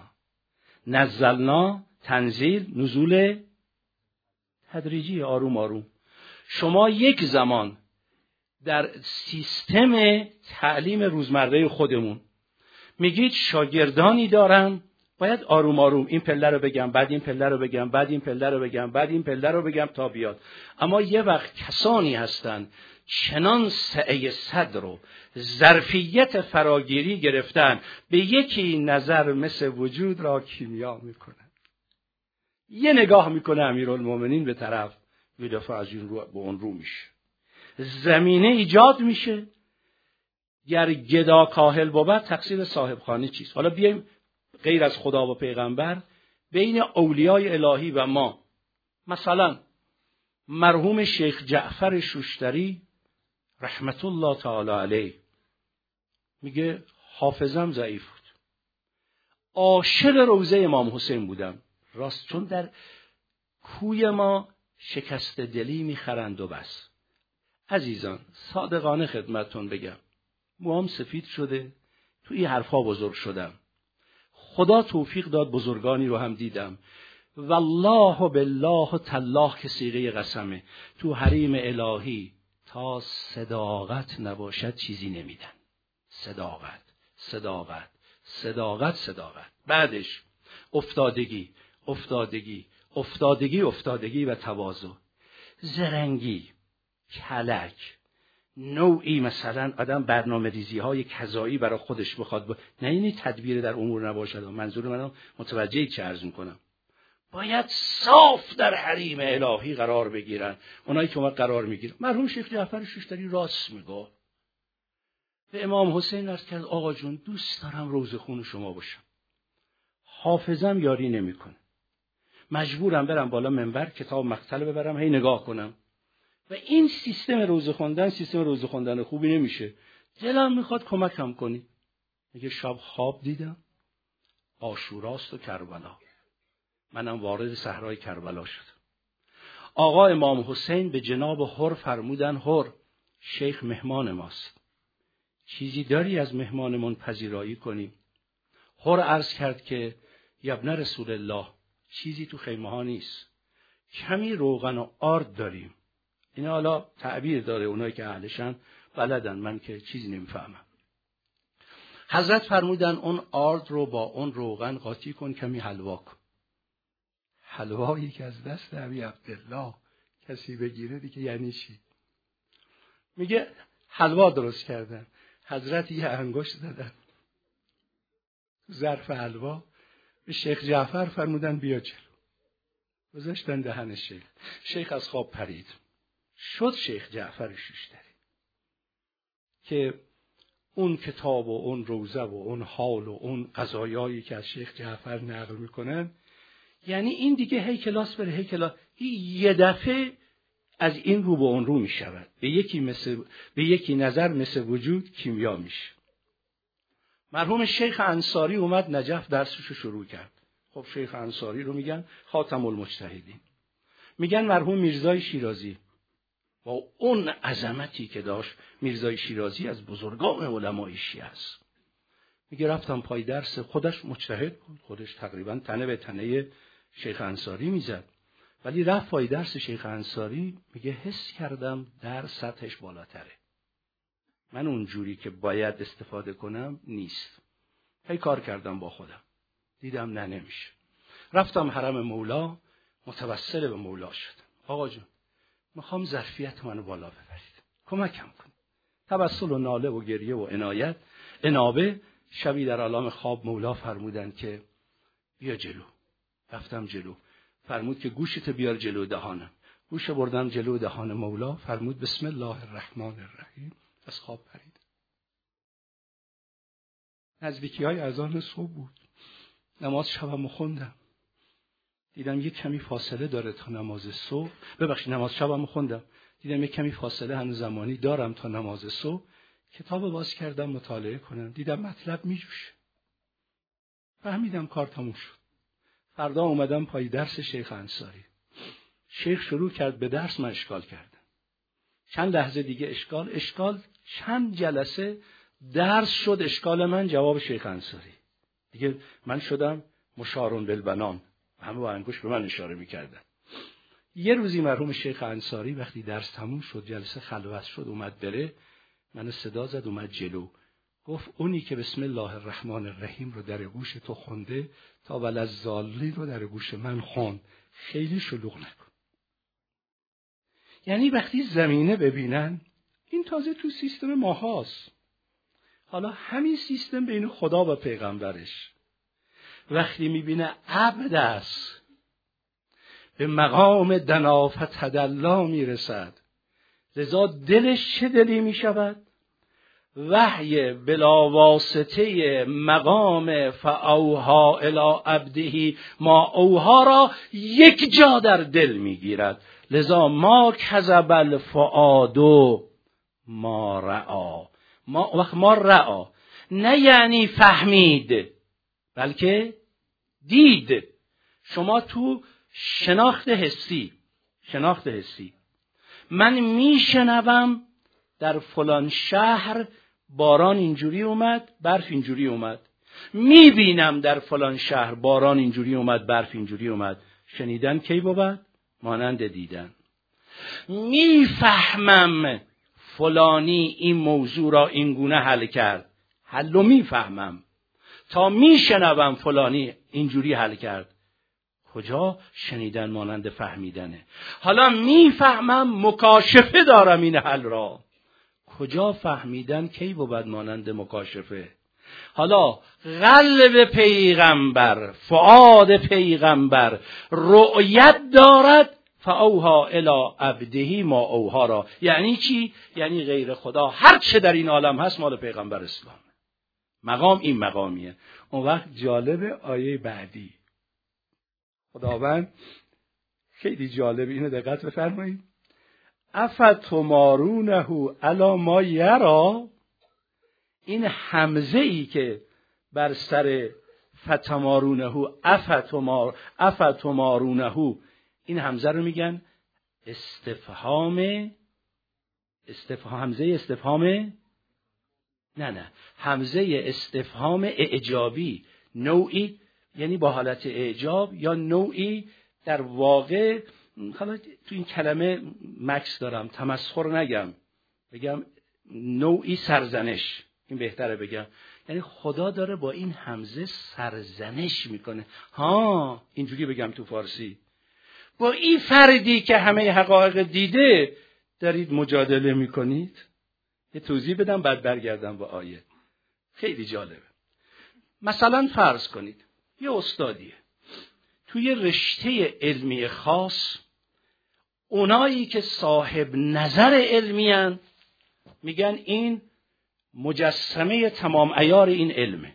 نزلنا تنزیل، نزول تدریجی، آروم آروم. شما یک زمان در سیستم تعلیم روزمره خودمون میگید شاگردانی دارم، باید آروم آروم این پله رو بگم، بعد این پله رو بگم، بعد این پله رو بگم، بعد این پله رو بگم تا بیاد. اما یه وقت کسانی هستن چنان سعی صدر و ظرفیت فراگیری گرفتن، به یکی نظر مثل وجود را کیمیا میکنن. یه نگاه میکنه امیرالمومنین به طرف، یه دفعه از این رو به اون رو میشه، زمینه ایجاد میشه. گر گدا کاهل بود تقصیر صاحب خانه چیست؟ حالا بیایم غیر از خدا و پیغمبر بین اولیای الهی و ما. مثلا مرحوم شیخ جعفر شوشتری رحمت الله تعالی علیه میگه حافظم ضعیف بود، عاشق روضه امام حسین بودم. راست، چون در کوی ما شکست دلی میخرند و بس. عزیزان صادقانه خدمتتون بگم، موام سفید شده، تو این حرفا بزرگ شدم. خدا توفیق داد بزرگانی رو هم دیدم. والله بالله تالله که صیغه قسمه، تو حریم الهی تا صداقت نباشد چیزی نمیدن. صداقت صداقت صداقت صداقت. بعدش افتادگی افتادگی افتادگی افتادگی و تواضع. زرنگی، کلک، نوعی مثلا آدم برنامه ریزی های کذایی برای خودش بخواد نه اینی تدبیر در امور نباشد. منظور منم متوجه چه عرض میکنم. باید صاف در حریم الهی قرار بگیرن. اونایی که ما قرار میگیرن. مرحوم شیخ جعفر شوشتری راست میگه. به امام حسین عرض کرد آقا جون دوست دارم روزه خون شما باشم، حافظم یاری نمیکنه، مجبورم برم بالا منبر کتاب مقتل ببرم هی نگاه کنم و این سیستم روزه خوندن سیستم روزه خوندن خوبی نمیشه. دلم میخواد کمکم کنی. میگه شب خواب دیدم عاشوراست و کربلا. منم وارد صحرای کربلا شدم. آقا امام حسین به جناب حر فرمودن حر شیخ مهمان ماست، چیزی داری از مهمانمون پذیرایی کنیم؟ حر عرض کرد که ابن رسول الله چیزی تو خیمه ها نیست، کمی روغن و آرد داریم. اینا حالا تعبیر داره، اونایی که اهلشن بلدن، من که چیزی نمیفهمم. حضرت فرمودن اون آرد رو با اون روغن قاطی کن، کمی حلوا کن. حلوایی که از دست ابی عبدالله کسی بگیره دیگه یعنی چی؟ میگه حلوا درست کردن. حضرت یه انگشت زدن تو ظرف حلوا، به شیخ جعفر فرمودن بیا جلو. گذاشتن دهن شیخ. شیخ از خواب پرید. شد شیخ جعفر شوشتری که اون کتاب و اون روزه و اون حال و اون قضایایی که از شیخ جعفر نقل میکنن، یعنی این دیگه هی کلاس بره هی کلاس، یه دفعه از این رو به اون رو میشود، به یکی نظر مثل وجود کیمیا میشه. مرحوم شیخ انصاری اومد نجف درسشو شروع کرد. خب شیخ انصاری رو میگن خاتم المجتهدین. میگن مرحوم میرزای شیرازی با اون عظمتی که داشت، میرزای شیرازی از بزرگان علمای شیعه است. میگه رفتم پای درس، خودش مجتهد بود، خودش تقریبا تنه به تنه شیخ انصاری میزد، ولی رفت پای درس شیخ انصاری، میگه حس کردم در سطحش بالاتره، من اون جوری که باید استفاده کنم نیست. هی کار کردم با خودم، دیدم نه نمیشه. رفتم حرم مولا، متوسل به مولا شدم. آقا جون میخوام ظرفیت منو بالا ببرید، کمکم کن. توسل و ناله و گریه و انابه. شبی در عالم خواب مولا فرمودن که بیا جلو. رفتم جلو. فرمود که گوشت بیار جلو دهانم. گوش بردم جلو دهان مولا. فرمود بسم الله الرحمن الرحیم. از خواب پرید. نزدیکی های اذان صبح بود. نماز شبم خوندم. دیدم یک کمی فاصله داره تا نماز صبح. نماز شبم خوندم. دیدم یک کمی فاصله هنوز زمانی دارم تا نماز صبح. کتاب باز کردم مطالعه کنم. دیدم مطلب میجوشه. فهمیدم کار تموم شد. فردا اومدم پای درس شیخ انصاری. شیخ شروع کرد به درس، من اشکال کردم. چند لحظه دیگه اشکال چند جلسه درس شد اشکال من جواب شیخ انصاری. دیگه من شدم مشارون بالبنان، همه با انگشت به من اشاره میکردن. یه روزی مرحوم شیخ انصاری وقتی درس تموم شد، جلسه خلوت شد، اومد بره، منو صدا زد، اومد جلو، گفت اونی که بسم الله الرحمن الرحیم رو در گوش تو خونده تا وللضالین رو در گوش من خوند، خیلی شلوغ نکن. یعنی وقتی زمینه ببینن، این تازه تو سیستم ماهاست، حالا همین سیستم بین خدا و پیغمبرش وقتی میبینه عبد است به مقام دنا فتدلا میرسد، لذا دلش چه دلی میشود؟ وحی بلا واسطه مقام فاوها الی عبده ما اوها را یک جا در دل میگیرد. لذا ما کذب الفؤاد ما رعا. ما رعا نه یعنی فهمید، بلکه دید. شما تو شناخت حسی من میشنوم در فلان شهر باران اینجوری اومد، برف اینجوری اومد. میبینم در فلان شهر باران اینجوری اومد، برف اینجوری اومد. شنیدن کی بود؟ مانند دیدن. میفهمم فلانی این موضوع را اینگونه حل کرد، حلو میفهمم. تا میشنوم فلانی اینجوری حل کرد، کجا شنیدن مانند فهمیدنه. حالا میفهمم مکاشفه دارم این حل را، کجا فهمیدن کی بود مانند مکاشفه. حالا قلب پیغمبر، فؤاد پیغمبر رؤیت دارد فاوها الی عبده ما اوها را. یعنی چی؟ یعنی غیر خدا هر چه در این عالم هست مال پیغمبر اسلام. مقام این مقامیه. اون وقت جالب آیه بعدی خداوند خیلی جالب، اینو دقت بفرمایید. افتمارونه علی ما یرا. این همزه ای که بر سر فتمارونه افتمارونه، این همزه رو میگن استفهام همزه استفهام نه همزه استفهام اعجابی، نوعی یعنی با حالت اعجاب یا نوعی در واقع. حالا تو این کلمه مکس دارم، تمسخر نگم، بگم نوعی سرزنش، این بهتره بگم. یعنی خدا داره با این همزه سرزنش میکنه. اینجوری بگم تو فارسی، با این فردی که همه حقایق دیده دارید مجادله میکنید. یه توضیح بدم بعد برگردم با آیه. خیلی جالبه. مثلا فرض کنید یه استادیه توی رشته علمی خاص، اونایی که صاحب نظر علمی هن میگن این مجسمه تمام عیار این علمه،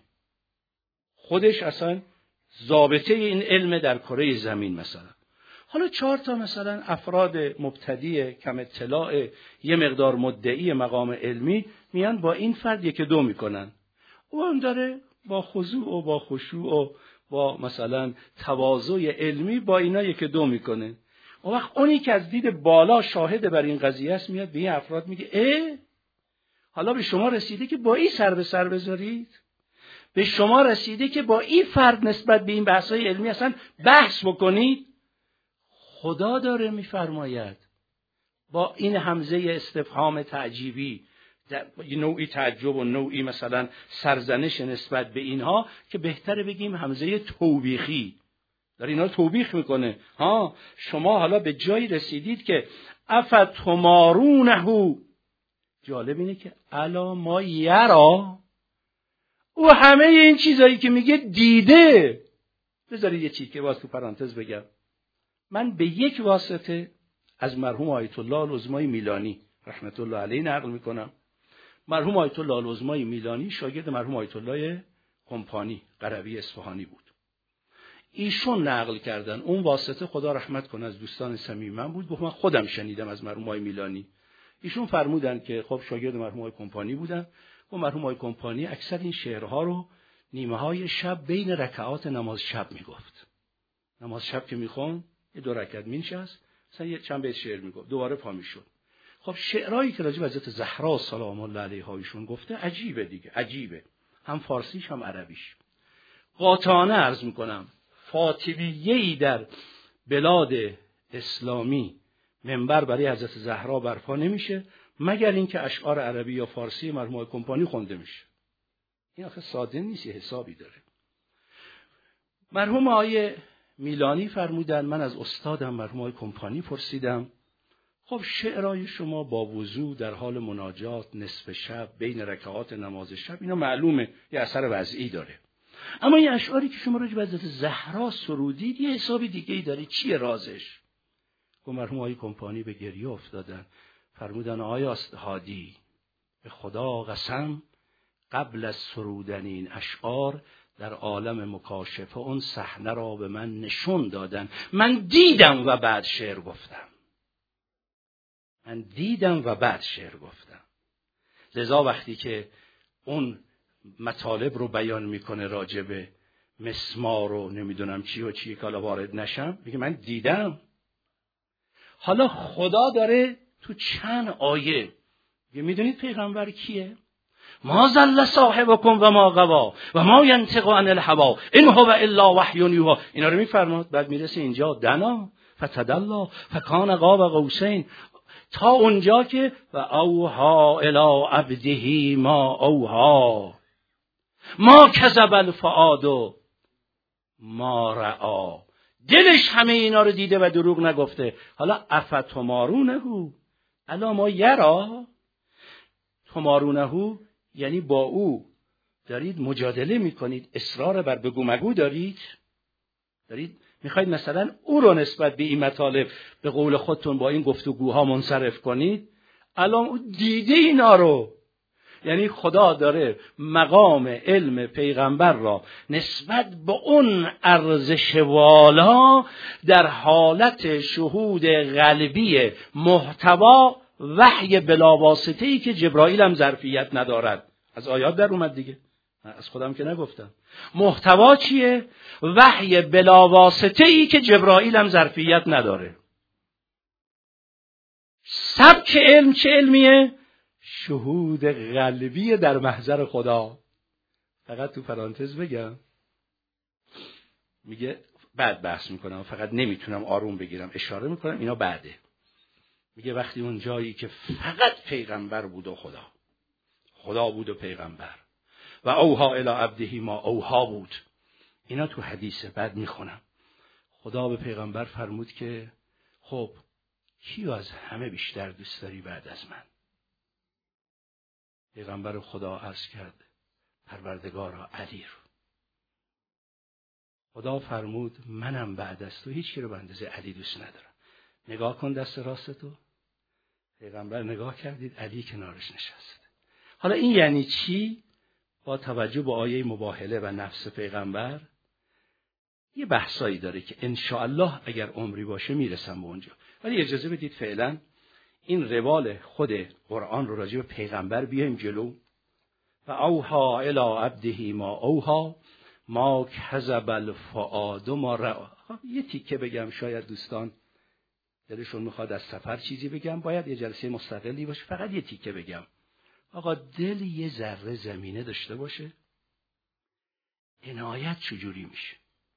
خودش اصلا ضابطه این علم در کره زمین. مثلا حالا 4 تا مثلا افراد مبتدی کم اطلاع یه مقدار مدعی مقام علمی میان با این فرد 1-2 میکنن، او هم داره با خضوع و با خشوع و با مثلا تواضع علمی با اینا 1-2 میکنه. اون وقت اونی که از دید بالا شاهد بر این قضیه است میاد به این افراد میگه حالا به شما رسیده که با این سر به سر بذارید؟ به شما رسیده که با این فرد نسبت به این بحث‌های علمی اصلا بحث بکنید؟ خدا داره میفرماید با این همزه استفهام تعجیبی، نوعی تعجب و نوعی مثلا سرزنش نسبت به اینها، که بهتره بگیم همزه توبیخی، داره اینا رو توبیخ میکنه. شما حالا به جایی رسیدید که افتمارونه. جالب اینه که الا ما یرا، او همه این چیزایی که میگه دیده. بذارید یه چیزی که باز تو پرانتز بگم، من به یک واسطه از مرحوم آیت الله العظمای میلانی رحمت الله علیه نقل میکنم. مرحوم آیت الله العظمای میلانی شاگرد مرحوم آیت الله کمپانی قروی اصفهانی بود. ایشون نقل کردن، اون واسطه خدا رحمت کنه از دوستان صمیم من بود، من خودم شنیدم از مرحوم آقای میلانی. ایشون فرمودن که خب شاگرد مرحوم آقای کمپانی بودن و مرحوم آقای کمپانی اکثر این شعرها رو نیمه های شب بین رکعات نماز شب میگفت. نماز شب که میخوان یه 2 رکعت مینشست، مثلا یه چند بیت شعر میگفت، دوباره پا میشد. خب شعرهایی که راجع به حضرت زهرا سلام الله علیها ایشون گفته عجیبه دیگه، عجیبه، هم فارسیش هم عربیش. قاطعانه عرض میکنم فاطمیه‌ای در بلاد اسلامی منبر برای حضرت زهرا برپا نمیشه مگر اینکه اشعار عربی یا فارسی مرحوم کمپانی خونده میشه. این آخه ساده نیست، یه حسابی داره. مرحوم آقای میلانی فرمودن من از استادم مرحوم کمپانی پرسیدم خب شعرهای شما با وضو در حال مناجات نصف شب بین رکعات نماز شب اینا معلومه یه اثر وضعی داره، اما این اشعاری که شما راجع به حضرت زهرا سرودید یه حساب دیگه‌ای داره، چیه رازش؟ و مرحوم آقای کمپانی به گریه افتادن، فرمودن آقای هادی به خدا قسم قبل از سرودن این اشعار در عالم مکاشفه اون صحنه را به من نشون دادن، من دیدم و بعد شعر گفتم. لذا وقتی که اون مطالب رو بیان میکنه راجع به مسمار و نمیدونم چی و چی که حالا وارد نشم، میگه من دیدم. حالا خدا داره تو چند آیه میدونید پیغمبر کیه؟ ما ضل صاحبکم و ما غوا و ما ینطق عن الهوا ان هو الا وحی یوحی. اینا رو میفرماد. بعد میرسه اینجا دنا فتدلا فکان قاب قوسین، تا اونجا که و اوها الی عبده ما اوها ما کذب الفؤاد ما رأى. دلش همه اینا رو دیده و دروغ نگفته. حالا افتمارونه الا ما یرا، تمارونه یعنی با او دارید مجادله میکنید، اصرار بر بگو مگو دارید میخواید مثلا او رو نسبت به این مطالب به قول خودتون با این گفتگوها منصرف کنید. الان او دیده اینا رو، یعنی خدا داره مقام علم پیغمبر را نسبت به اون ارزش والا در حالت شهود قلبی محتوا وحی بلاواسطه‌ای که جبرائیل هم ظرفیت ندارد. از آیات در اومد دیگه، من از خودم که نگفتم. محتوا چیه؟ وحی بلاواسطه ای که جبرائیل هم ظرفیت نداره. سبک علم چه علمیه؟ شهود قلبی در محضر خدا. فقط تو پرانتز بگم، میگه بعد بحث میکنم، فقط نمیتونم آروم بگیرم، اشاره میکنم اینا بعده. میگه وقتی اون جایی که فقط پیغمبر بود و خدا بود و پیغمبر و اوها الی عبده ما اوها بود، اینا تو حدیثه، بعد میخونم. خدا به پیغمبر فرمود که خب کیو از همه بیشتر دوست داری بعد از من؟ پیغمبر خدا عرض کرد پروردگارا علی رو. خدا فرمود منم بعد از تو هیچ کی رو به اندازه علی دوست ندارم. نگاه کن دست راست تو. پیغمبر نگاه کردید علی کنارش نشسته. حالا این یعنی چی؟ با توجه به آیه مباهله و نفس پیغمبر یه بحثایی داره که انشاءالله اگر عمری باشه میرسم به اونجا، ولی اجازه بدید فعلا این روال خود قرآن رو راجع به پیغمبر بیایم جلو. و اوها الی عبده ما اوها ما کذب الفؤاد ما رأى. یه تیکه بگم، شاید دوستان دلشون میخواد از سفر چیزی بگم، باید یه جلسه مستقلی باشه، فقط یه تیکه بگم. آقا دل یه ذره زمینه داشته باشه، عنایت چجوری میشه؟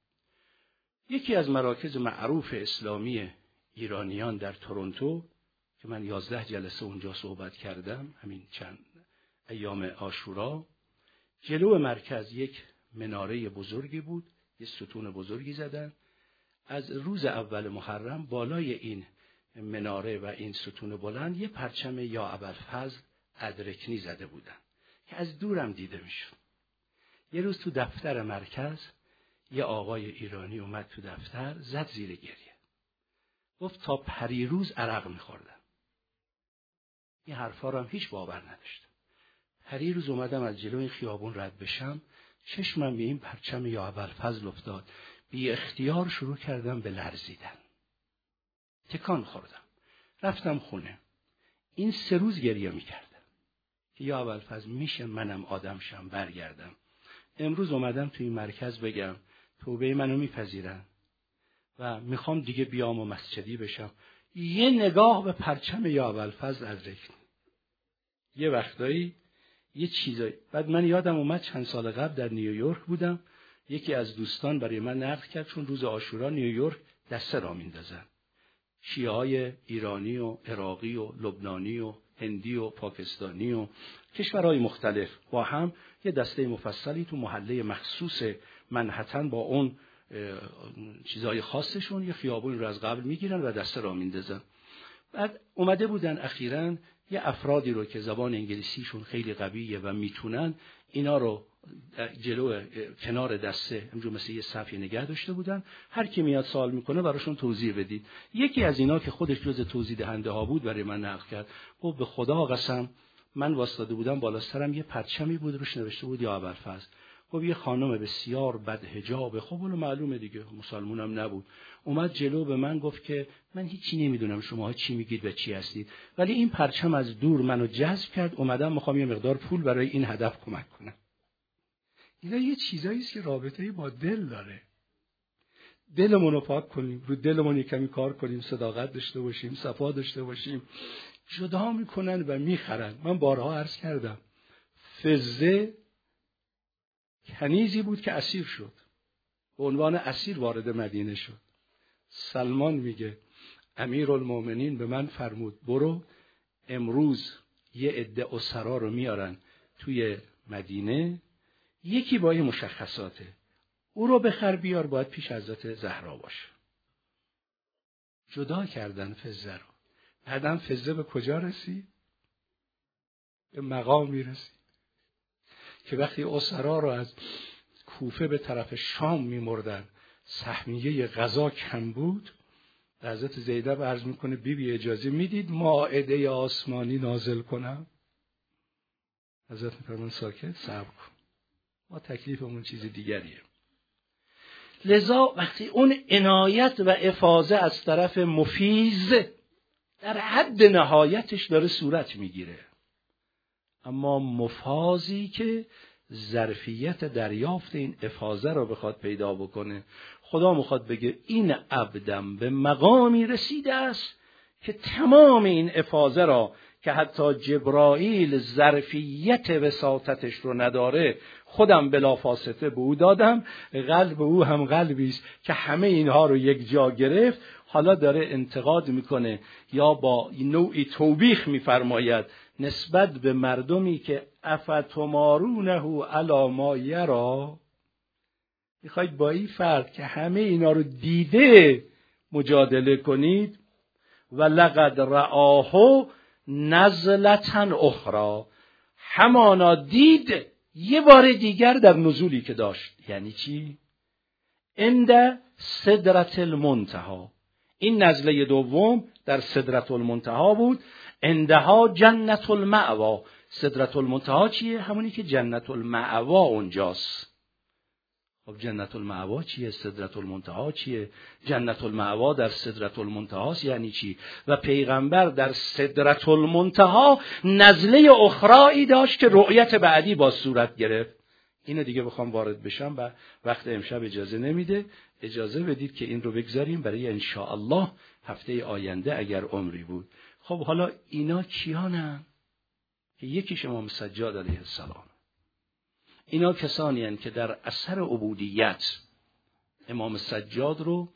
یکی از مراکز معروف اسلامی ایرانیان در تورنتو که من 11 جلسه اونجا صحبت کردم همین چند ایام عاشورا، جلو مرکز یک مناره بزرگی بود، یه ستون بزرگی زدن. از روز اول محرم بالای این مناره و این ستون بلند یه پرچم یا ابوالفضل ادرکنی زده بودن که از دورم دیده میشد. یه روز تو دفتر مرکز یه آقای ایرانی اومد تو دفتر، زد زیر گریه، گفت تا پریروز عرق میخوردم. این حرفا رو هم هیچ باور نداشتم. پریروز اومدم از جلو این خیابون رد بشم، چشمم به این پرچم یا ابوالفضل افتاد، بی اختیار شروع کردم به لرزیدن، تکان خوردم، رفتم خونه. این 3 روز گریه میکردم که یا ابوالفضل میشه منم آدم شم برگردم. امروز اومدم توی این مرکز بگم توبه منو میپذیرن و میخوام دیگه بیام و مسجدی بشم. یه نگاه به پرچم یا ابوالفضل ادرکنی، یه وقتایی یه چیزایی. بعد من یادم اومد چند سال قبل در نیویورک بودم، یکی از دوستان برای من نقل کرد چون روز عاشورا نیویورک دسته را میندازن، شیعه‌های ایرانی و عراقی و لبنانی و هندی و پاکستانی و کشورهای مختلف با هم یه دسته مفصلی تو محله مخصوص منهتن با اون چیزهای خاصشون یه خیابون رو از قبل میگیرن و دسته را میندازن. بعد اومده بودن اخیراً یه افرادی رو که زبان انگلیسیشون خیلی قویه و میتونن اینا رو جلو کنار دسته همجور مثل یه صفی نگه داشته بودن، هر کی میاد سوال میکنه براشون توضیح بدید. یکی از اینا که خودش جز توضیح دهنده ها بود برای من نقل کرد، گفت به خدا قسم من واسطاده بودم بالا سرم یه پرچمی بود روش نوشته بود یا ابوالفضل. خب یه خانم بسیار بدحجاب، خب اون معلومه دیگه مسلمونم نبود، اومد جلو به من گفت که من هیچی نمیدونم شماها چی میگید و چی هستید، ولی این پرچم از دور منو جذب کرد، اومدم میخوام یه مقدار پول برای این هدف کمک کنم. اینا یه چیزایی است که رابطه‌ای با دل داره. دلمون رو پاک کنیم، رو دلمون کمی کار کنیم، صداقت داشته باشیم، صفا داشته باشیم. جدا میکنن و میخرن. من بارها عرض کردم فضه کنیزی بود که اسیر شد، به عنوان اسیر وارد مدینه شد. سلمان میگه امیرالمومنین به من فرمود برو امروز یه عده اسرا رو میارن توی مدینه، یکی با این مشخصاته، او رو بخر بیار، باید پیش حضرت زهرا باشه. جدا کردن فضه رو. بعدم فضه به کجا رسید؟ به مقام میرسید که وقتی اسرا رو از کوفه به طرف شام میمردن، سهمیه غذا کم بود، حضرت زینب عرض میکنه بی اجازه میدید مائده آسمانی نازل کنم؟ حضرت میفرمان ساکت، صبر کن، ما تکلیفمون چیز دیگریه. لذا وقتی اون عنایت و افاضه از طرف مفیض در حد نهایتش داره صورت میگیره، اما مفازی که ظرفیت دریافت این افاضه رو بخواد پیدا بکنه. خدا میخواد بگه این عبدم به مقامی رسیده است که تمام این افاضه را که حتی جبرائیل ظرفیت وساطتش رو نداره خودم بلافاصله به او دادم. قلب او هم قلبی است که همه اینها رو یک جا گرفت. حالا داره انتقاد میکنه یا با نوعی توبیخ میفرماید نسبت به مردمی که افتمارونه علی ما یرا، میخواید با این فرد که همه اینا رو دیده مجادله کنید. و لقد رآه نزلة اخرى، همانا دید یه بار دیگر در نزولی که داشت. یعنی چی؟ عند سدرة المنتهی. این نزله دوم در سدرة المنتهی بود. عندها جنة المأوی. سدرة المنتهی چیه؟ همونی که جنة المأوی اونجاست. خب جنة المأوی چیه؟ سدرة المنتهی چیه؟ جنة المأوی در سدرة المنتهی یعنی چی؟ و پیغمبر در سدرة المنتهی نزله اخرایی داشت که رؤیت بعدی با صورت گرفت. اینو دیگه بخوام وارد بشم و وقت امشب اجازه نمیده. اجازه بدید که این رو بگذاریم برای انشاءالله هفته آینده اگر عمری بود. خب حالا اینا کیانن؟ که یکیش امام سجاد علیه السلام. اینا کسانی هستند که در اثر عبودیت امام سجاد رو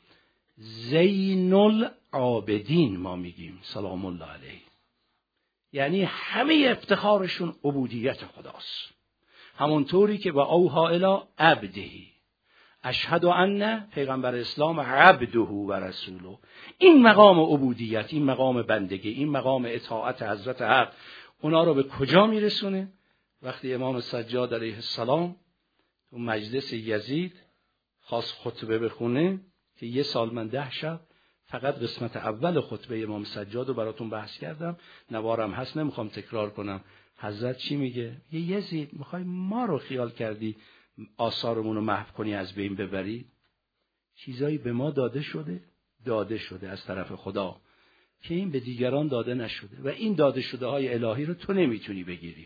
زین العابدین ما میگیم سلام الله علیه. یعنی همه افتخارشون عبودیت خداست. همونطوری که با اوها الی عبده اشهد ان پیغمبر اسلام عبده و رسوله. این مقام عبودیت، این مقام بندگی، این مقام اطاعت حضرت حق اونا رو به کجا میرسونه؟ وقتی امام سجاد علیه السلام تو مجلس یزید خواست خطبه بخونه که 1 سال من 10 شب فقط قسمت اول خطبه امام سجاد رو براتون بحث کردم، نوارم هست نمیخوام تکرار کنم. حضرت چی میگه؟ یزید میخوای ما رو خیال کردی آثارمون رو محو کنی از بین ببری؟ چیزایی به ما داده شده از طرف خدا که این به دیگران داده نشده و این داده شده های الهی رو تو نمیتونی بگیری.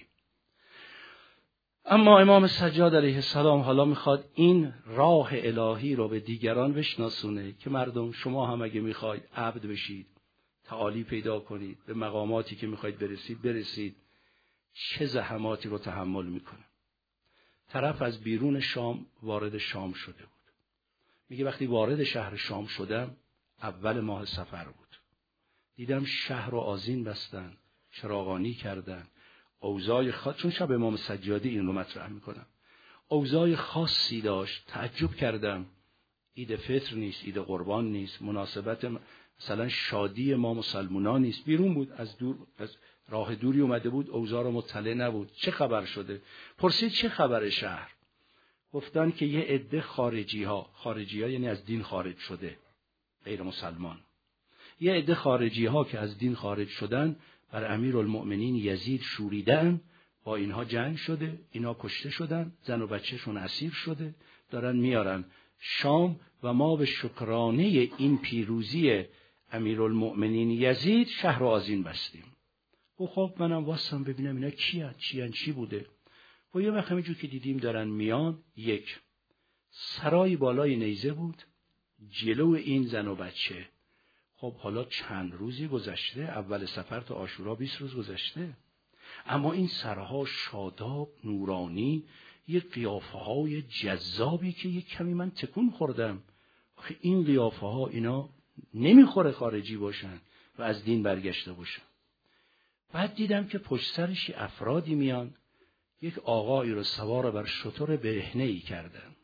اما امام سجاد علیه السلام حالا میخواد این راه الهی رو به دیگران بشناسونه که مردم شما هم اگه میخواید عبد بشید، تعالی پیدا کنید، به مقاماتی که میخواید برسید، چه زحماتی رو تحمل میکنه. طرف از بیرون شام وارد شام شده بود. میگه وقتی وارد شهر شام شدم، اول ماه صفر بود، دیدم شهر رو آذین بستن، چراغانی کردن، اوضاع چون شب امام سجادی این رو مطرح میکنم، اوضاع خاصی داشت. تعجب کردم. عید فطر نیست، عید قربان نیست، مناسبت مثلا شادی ما مسلمانان نیست. بیرون بود، از راه دوری اومده بود، اوضاع رو مطلع نبود. چه خبر شده؟ پرسید چه خبر شهر؟ گفتن که یه عده خارجی ها یعنی از دین خارج شده، غیر مسلمان، یه عده خارجی ها که از دین خارج شدن بر امیرالمؤمنین یزید شوریدن، با اینها جنگ شده، اینا کشته شدن، زن و بچهشون اسیر شده، دارن میارن شام و ما به شکرانه این پیروزی امیرالمؤمنین یزید شهر آذین بستیم. و خب منم واسم ببینم اینا کیان چی بوده. و یه وقت همینجور که دیدیم دارن میان، یک سرای بالای نیزه بود جلو این زن و بچه. خب حالا چند روزی گذشته، اول سفر تا عاشورا 20 روز گذشته، اما این سرها شاداب نورانی، یه قیافه های جذابی که یک کمی من تکون خوردم. آخه این قیافه ها اینا نمیخوره خارجی باشن و از دین برگشته باشن. بعد دیدم که پشت سرش افرادی میان، یک آقایی رو سوار بر شتر برهنه‌ای کردن،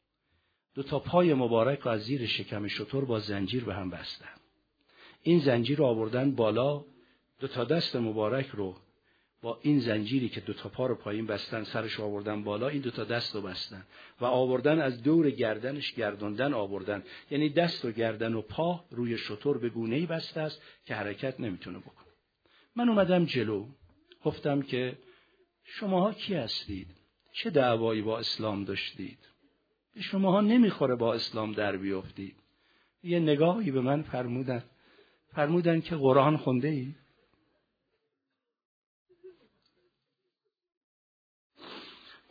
2 پای مبارک رو از زیر شکم شتر با زنجیر به هم بستن. این زنجیر رو آوردن بالا، 2 دست مبارک رو با این زنجیری که 2 پا رو پایین بستن سرش آوردن بالا، این 2 دست رو بستن و آوردن از دور گردنش گردوندن آوردن، یعنی دست و گردن و پا روی شتر به گونه‌ای بسته است که حرکت نمیتونه بکنه. من اومدم جلو، گفتم که شماها کی هستید؟ چه دعوایی با اسلام داشتید؟ به شماها نمیخوره با اسلام در بیافتید. یه نگاهی به من فرمودن که قرآن خونده ای؟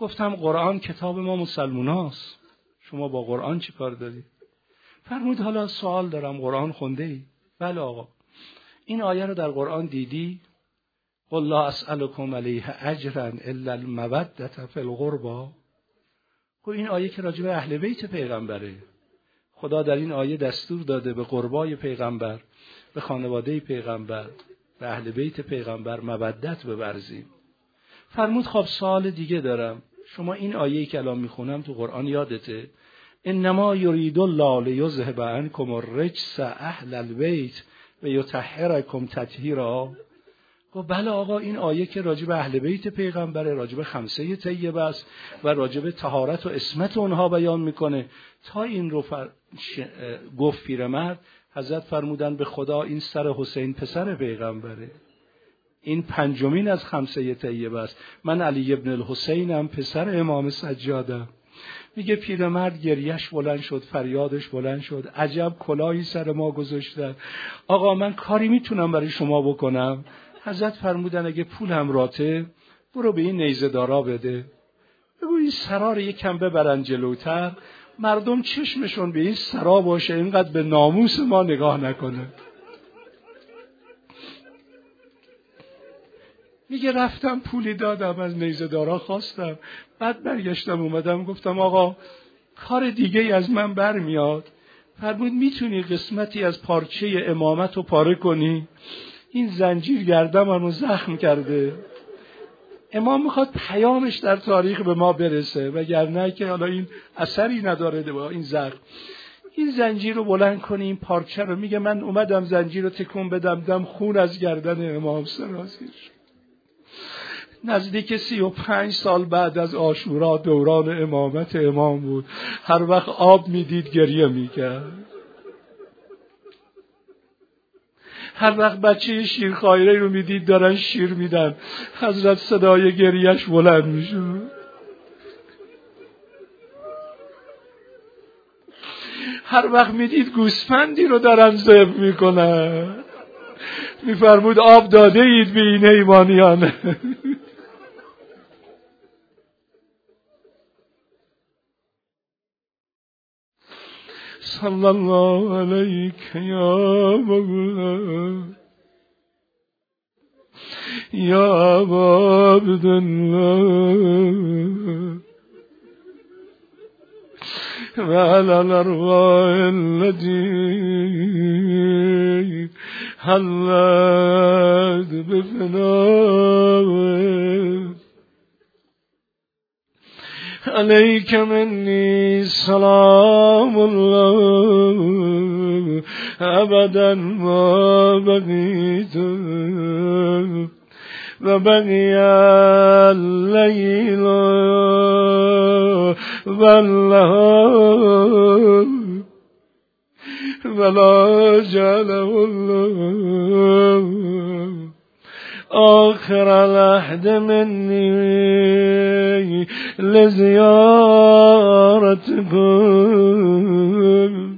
گفتم قرآن کتاب ما مسلموناست، شما با قرآن چی کار داری؟ فرمود حالا سوال دارم، قرآن خونده ای؟ بله آقا. این آیه رو در قرآن دیدی؟ قل لا اسألکم علیه اجرا الا المودة فی القربى. خب این آیه که راجع به اهل بیت پیغمبره، خدا در این آیه دستور داده به قربای پیغمبر، به خانواده پیغمبر، به اهل بیت پیغمبر مودت بورزیم. فرمود خب سوال دیگه دارم، شما این آیه‌ای که الان میخونم تو قرآن یادته؟ انما یرید الله لیذهب عنکم الرجس اهل البیت و یطهرکم تطهیرا. گفت بله آقا، این آیه که راجع به اهل بیت پیغمبره، راجع به خمسه طیبه است و راجع به طهارت و عصمت اونها بیان میکنه. تا این رو گفت پیرمرد، حضرت فرمودن به خدا این سر حسین پسر پیغمبره، این پنجمین از خمسه طیبه است. من علی ابن الحسینم، پسر امام سجادم. میگه پیرمرد گریش بلند شد، فریادش بلند شد، عجب کلاهی سر ما گذاشتن. آقا من کاری میتونم برای شما بکنم؟ حضرت فرمودن اگه پول همراته برو به این نیزه دارا بده، بگو این سرا رو یکم ببرن جلوتر، مردم چشمشون به این سرا باشه، اینقدر به ناموس ما نگاه نکنه. میگه رفتم پولی دادم، از نیزه دارا خواستم، بعد برگشتم اومدم گفتم آقا کار دیگه ای از من برمیاد. فرمود میتونی قسمتی از پارچه امامت رو پاره کنی؟ این زنجیر گردنم رو زخم کرده. امام میخواد پیامش در تاریخ به ما برسه، وگرنه که حالا این اثری نداره با این زخم. این زنجیر رو بلند کنی، این پارچه رو. میگه من اومدم زنجیر رو تکون بدم، دم خون از گردن امام سرازیر شد. نزدیک 35 سال بعد از عاشورا دوران امامت امام بود. هر وقت آب میدید گریه میکرد. هر وقت بچه شیرخواره رو میدید دارن شیر میدن، حضرت صدای گریهش بلند میشد. هر وقت میدید گوسفندی رو دارن ذبح میکنن، میفرمود آب داده اید به این حیوانیان. صلی الله علیک یا مولا یا ابا عبدالله و علی الارواح التي حلت بفنائه علیک منی سلام الله ابدا ما بقیت و بقی اللیل و النهار ولا جعله الله آخر العهد منی لزیارتكم.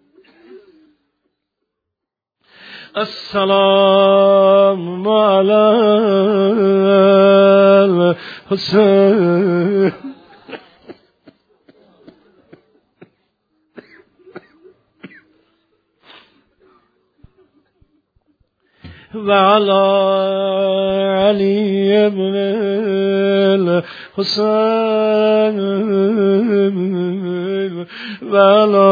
السلام على الحسين وعلى علي بن الحسين وعلى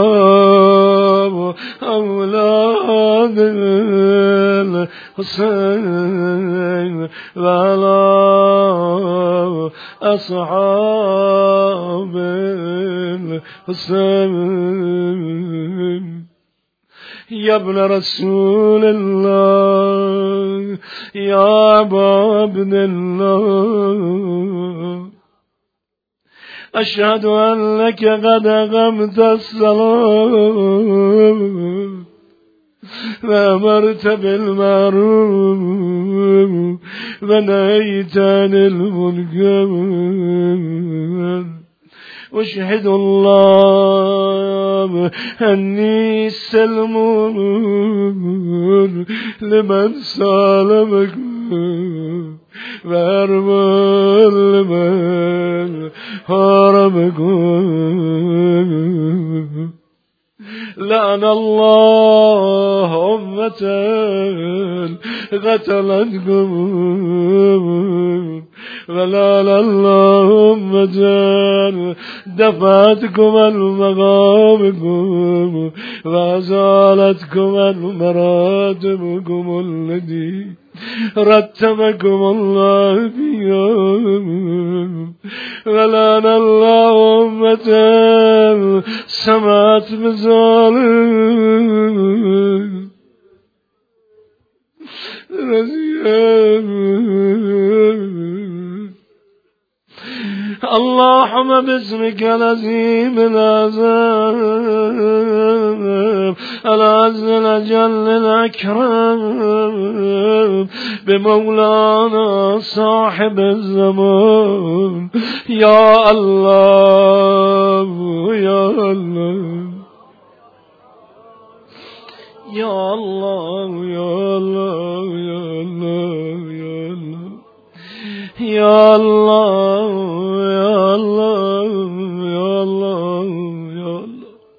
أولاد الحسين وعلى أصحاب الحسين. يا ابن رسول الله يا أبا عبد الله أشهد أنك قد أقمت الصلاة وأمرت بالمعروف ونهيت عن المنكر. أشهد الله أني سلمون لمن سالمكم وأرمى لمن الله أمة قتلتكم ولعن الله أمة دفعتكم عن مقامكم وأزالتكم عن مراتبكم التي رتبكم الله فيهم ولعن الله أمة سمعت بظالم اللهم باسمك العظيم العظيم العز الأجل الأكرم بمولانا صاحب الزمان يا الله يا الله يا الله يا الله يا الله يا الله يا الله يا الله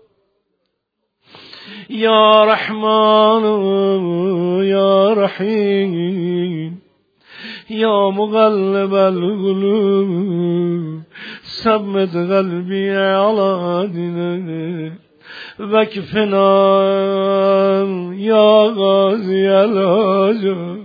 يا رحمن يا رحيم يا مغلب القلوب ثبت قلبي على دينك واكفنا يا غازي الحاجات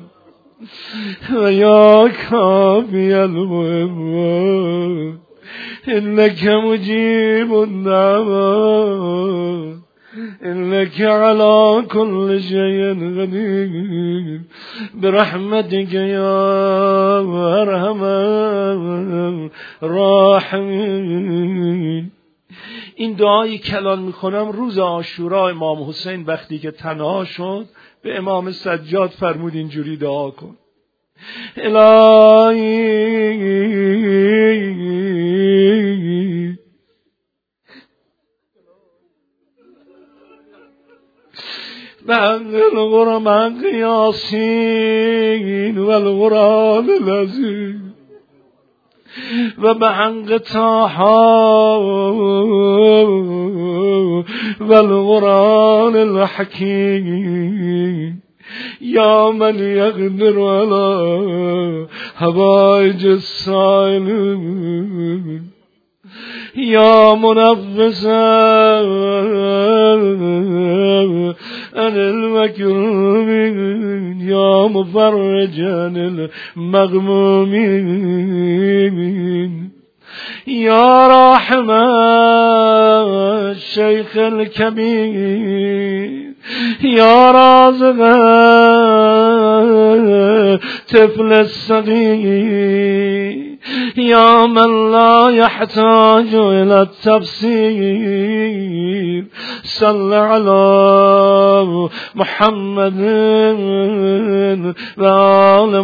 ويا كافي المهمات إنك مجيب الدعوات إنك على كل شيء قدير برحمتك يا أرحم الراحمين. این دعایی کلان میکنم روز عاشورا امام حسین وقتی که تنها شد به امام سجاد فرمود اینجوری دعا کن: الهی بحق القرآن یاسین و القرآن العظیم و بحق طه و القرآن الحکیم یا من یقدر علی حوائج السائلین یا منفسا عن المكروبين یا مفرجا المغمومين یا راحم الشيخ الكبير یا رازق طفل الصغير یا من لا يحتاج إلى التفسير صل على محمد وآل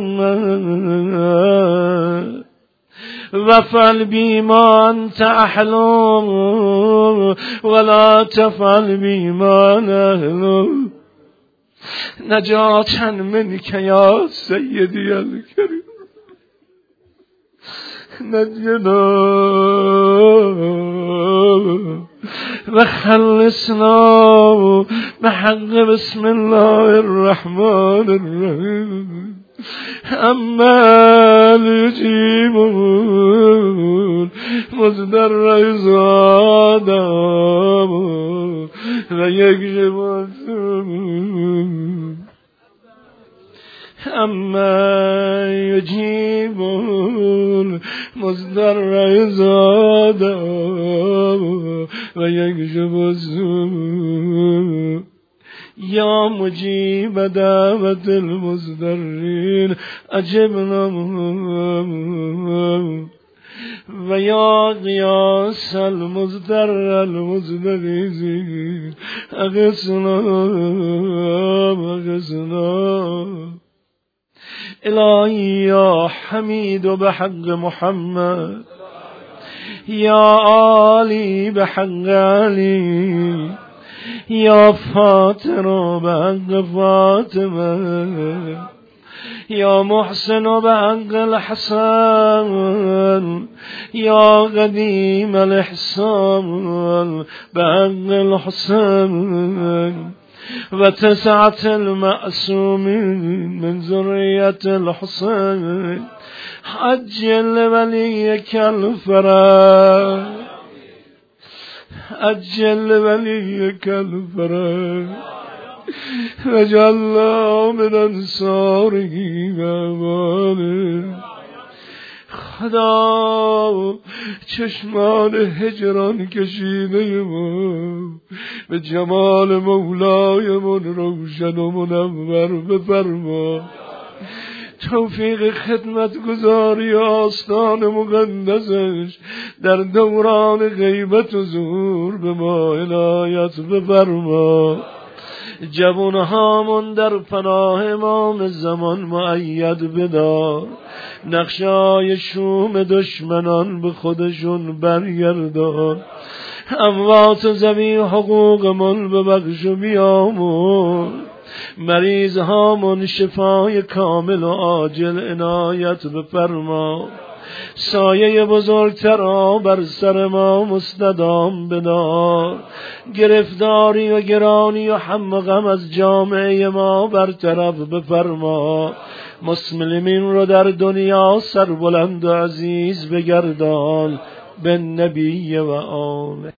محمد وفعل بما أنت أحلم ولا تفعل بما نهل نجاة منك يا سيدي الكريم نجنا وخلصنا بحق بسم الله الرحمن الرحيم أما يجيبون مصدر إذا داموا ويكشف السموم أما يجيبون مصدر إذا داموا ويكشف السموم یا مجیب دعوت المضطرین اجبنا و یا غیاث المضطر المستغیثین اغثنا اغثنا. الهی یا حمید بحق محمد یا علی بحق علی یا فاطر بحق فاطمه یا محسن و به حق الحسن یا قدیم الاحسان به حق الحسن و تسعت المعصومین من ذریت الحسین عجل ولیک الفرج عجل ولیک الفرج وجعلنا من انصاره و امانه. خدا چشمان هجران کشیده ما به جمال مولایمون روشن و منور بفرما. توفیق خدمت گزاری آستان مقدسش در دوران غیبت و ظهور به ما عنایت بفرما. جوانهامون در پناه امام زمان مؤید بدار. نقشای شوم دشمنان به خودشون برگردان. اموات ذوی حقوقمون ببخش و بیامون. مریض هامون شفای کامل و عاجل عنایت بفرما. سایه بزرگتر بر سر ما مستدام بدار. گرفتاری و گرانی و هم غم از جامعه ما برطرف بفرما. مسلمین رو در دنیا سربلند و عزیز بگردان به نبی و آله.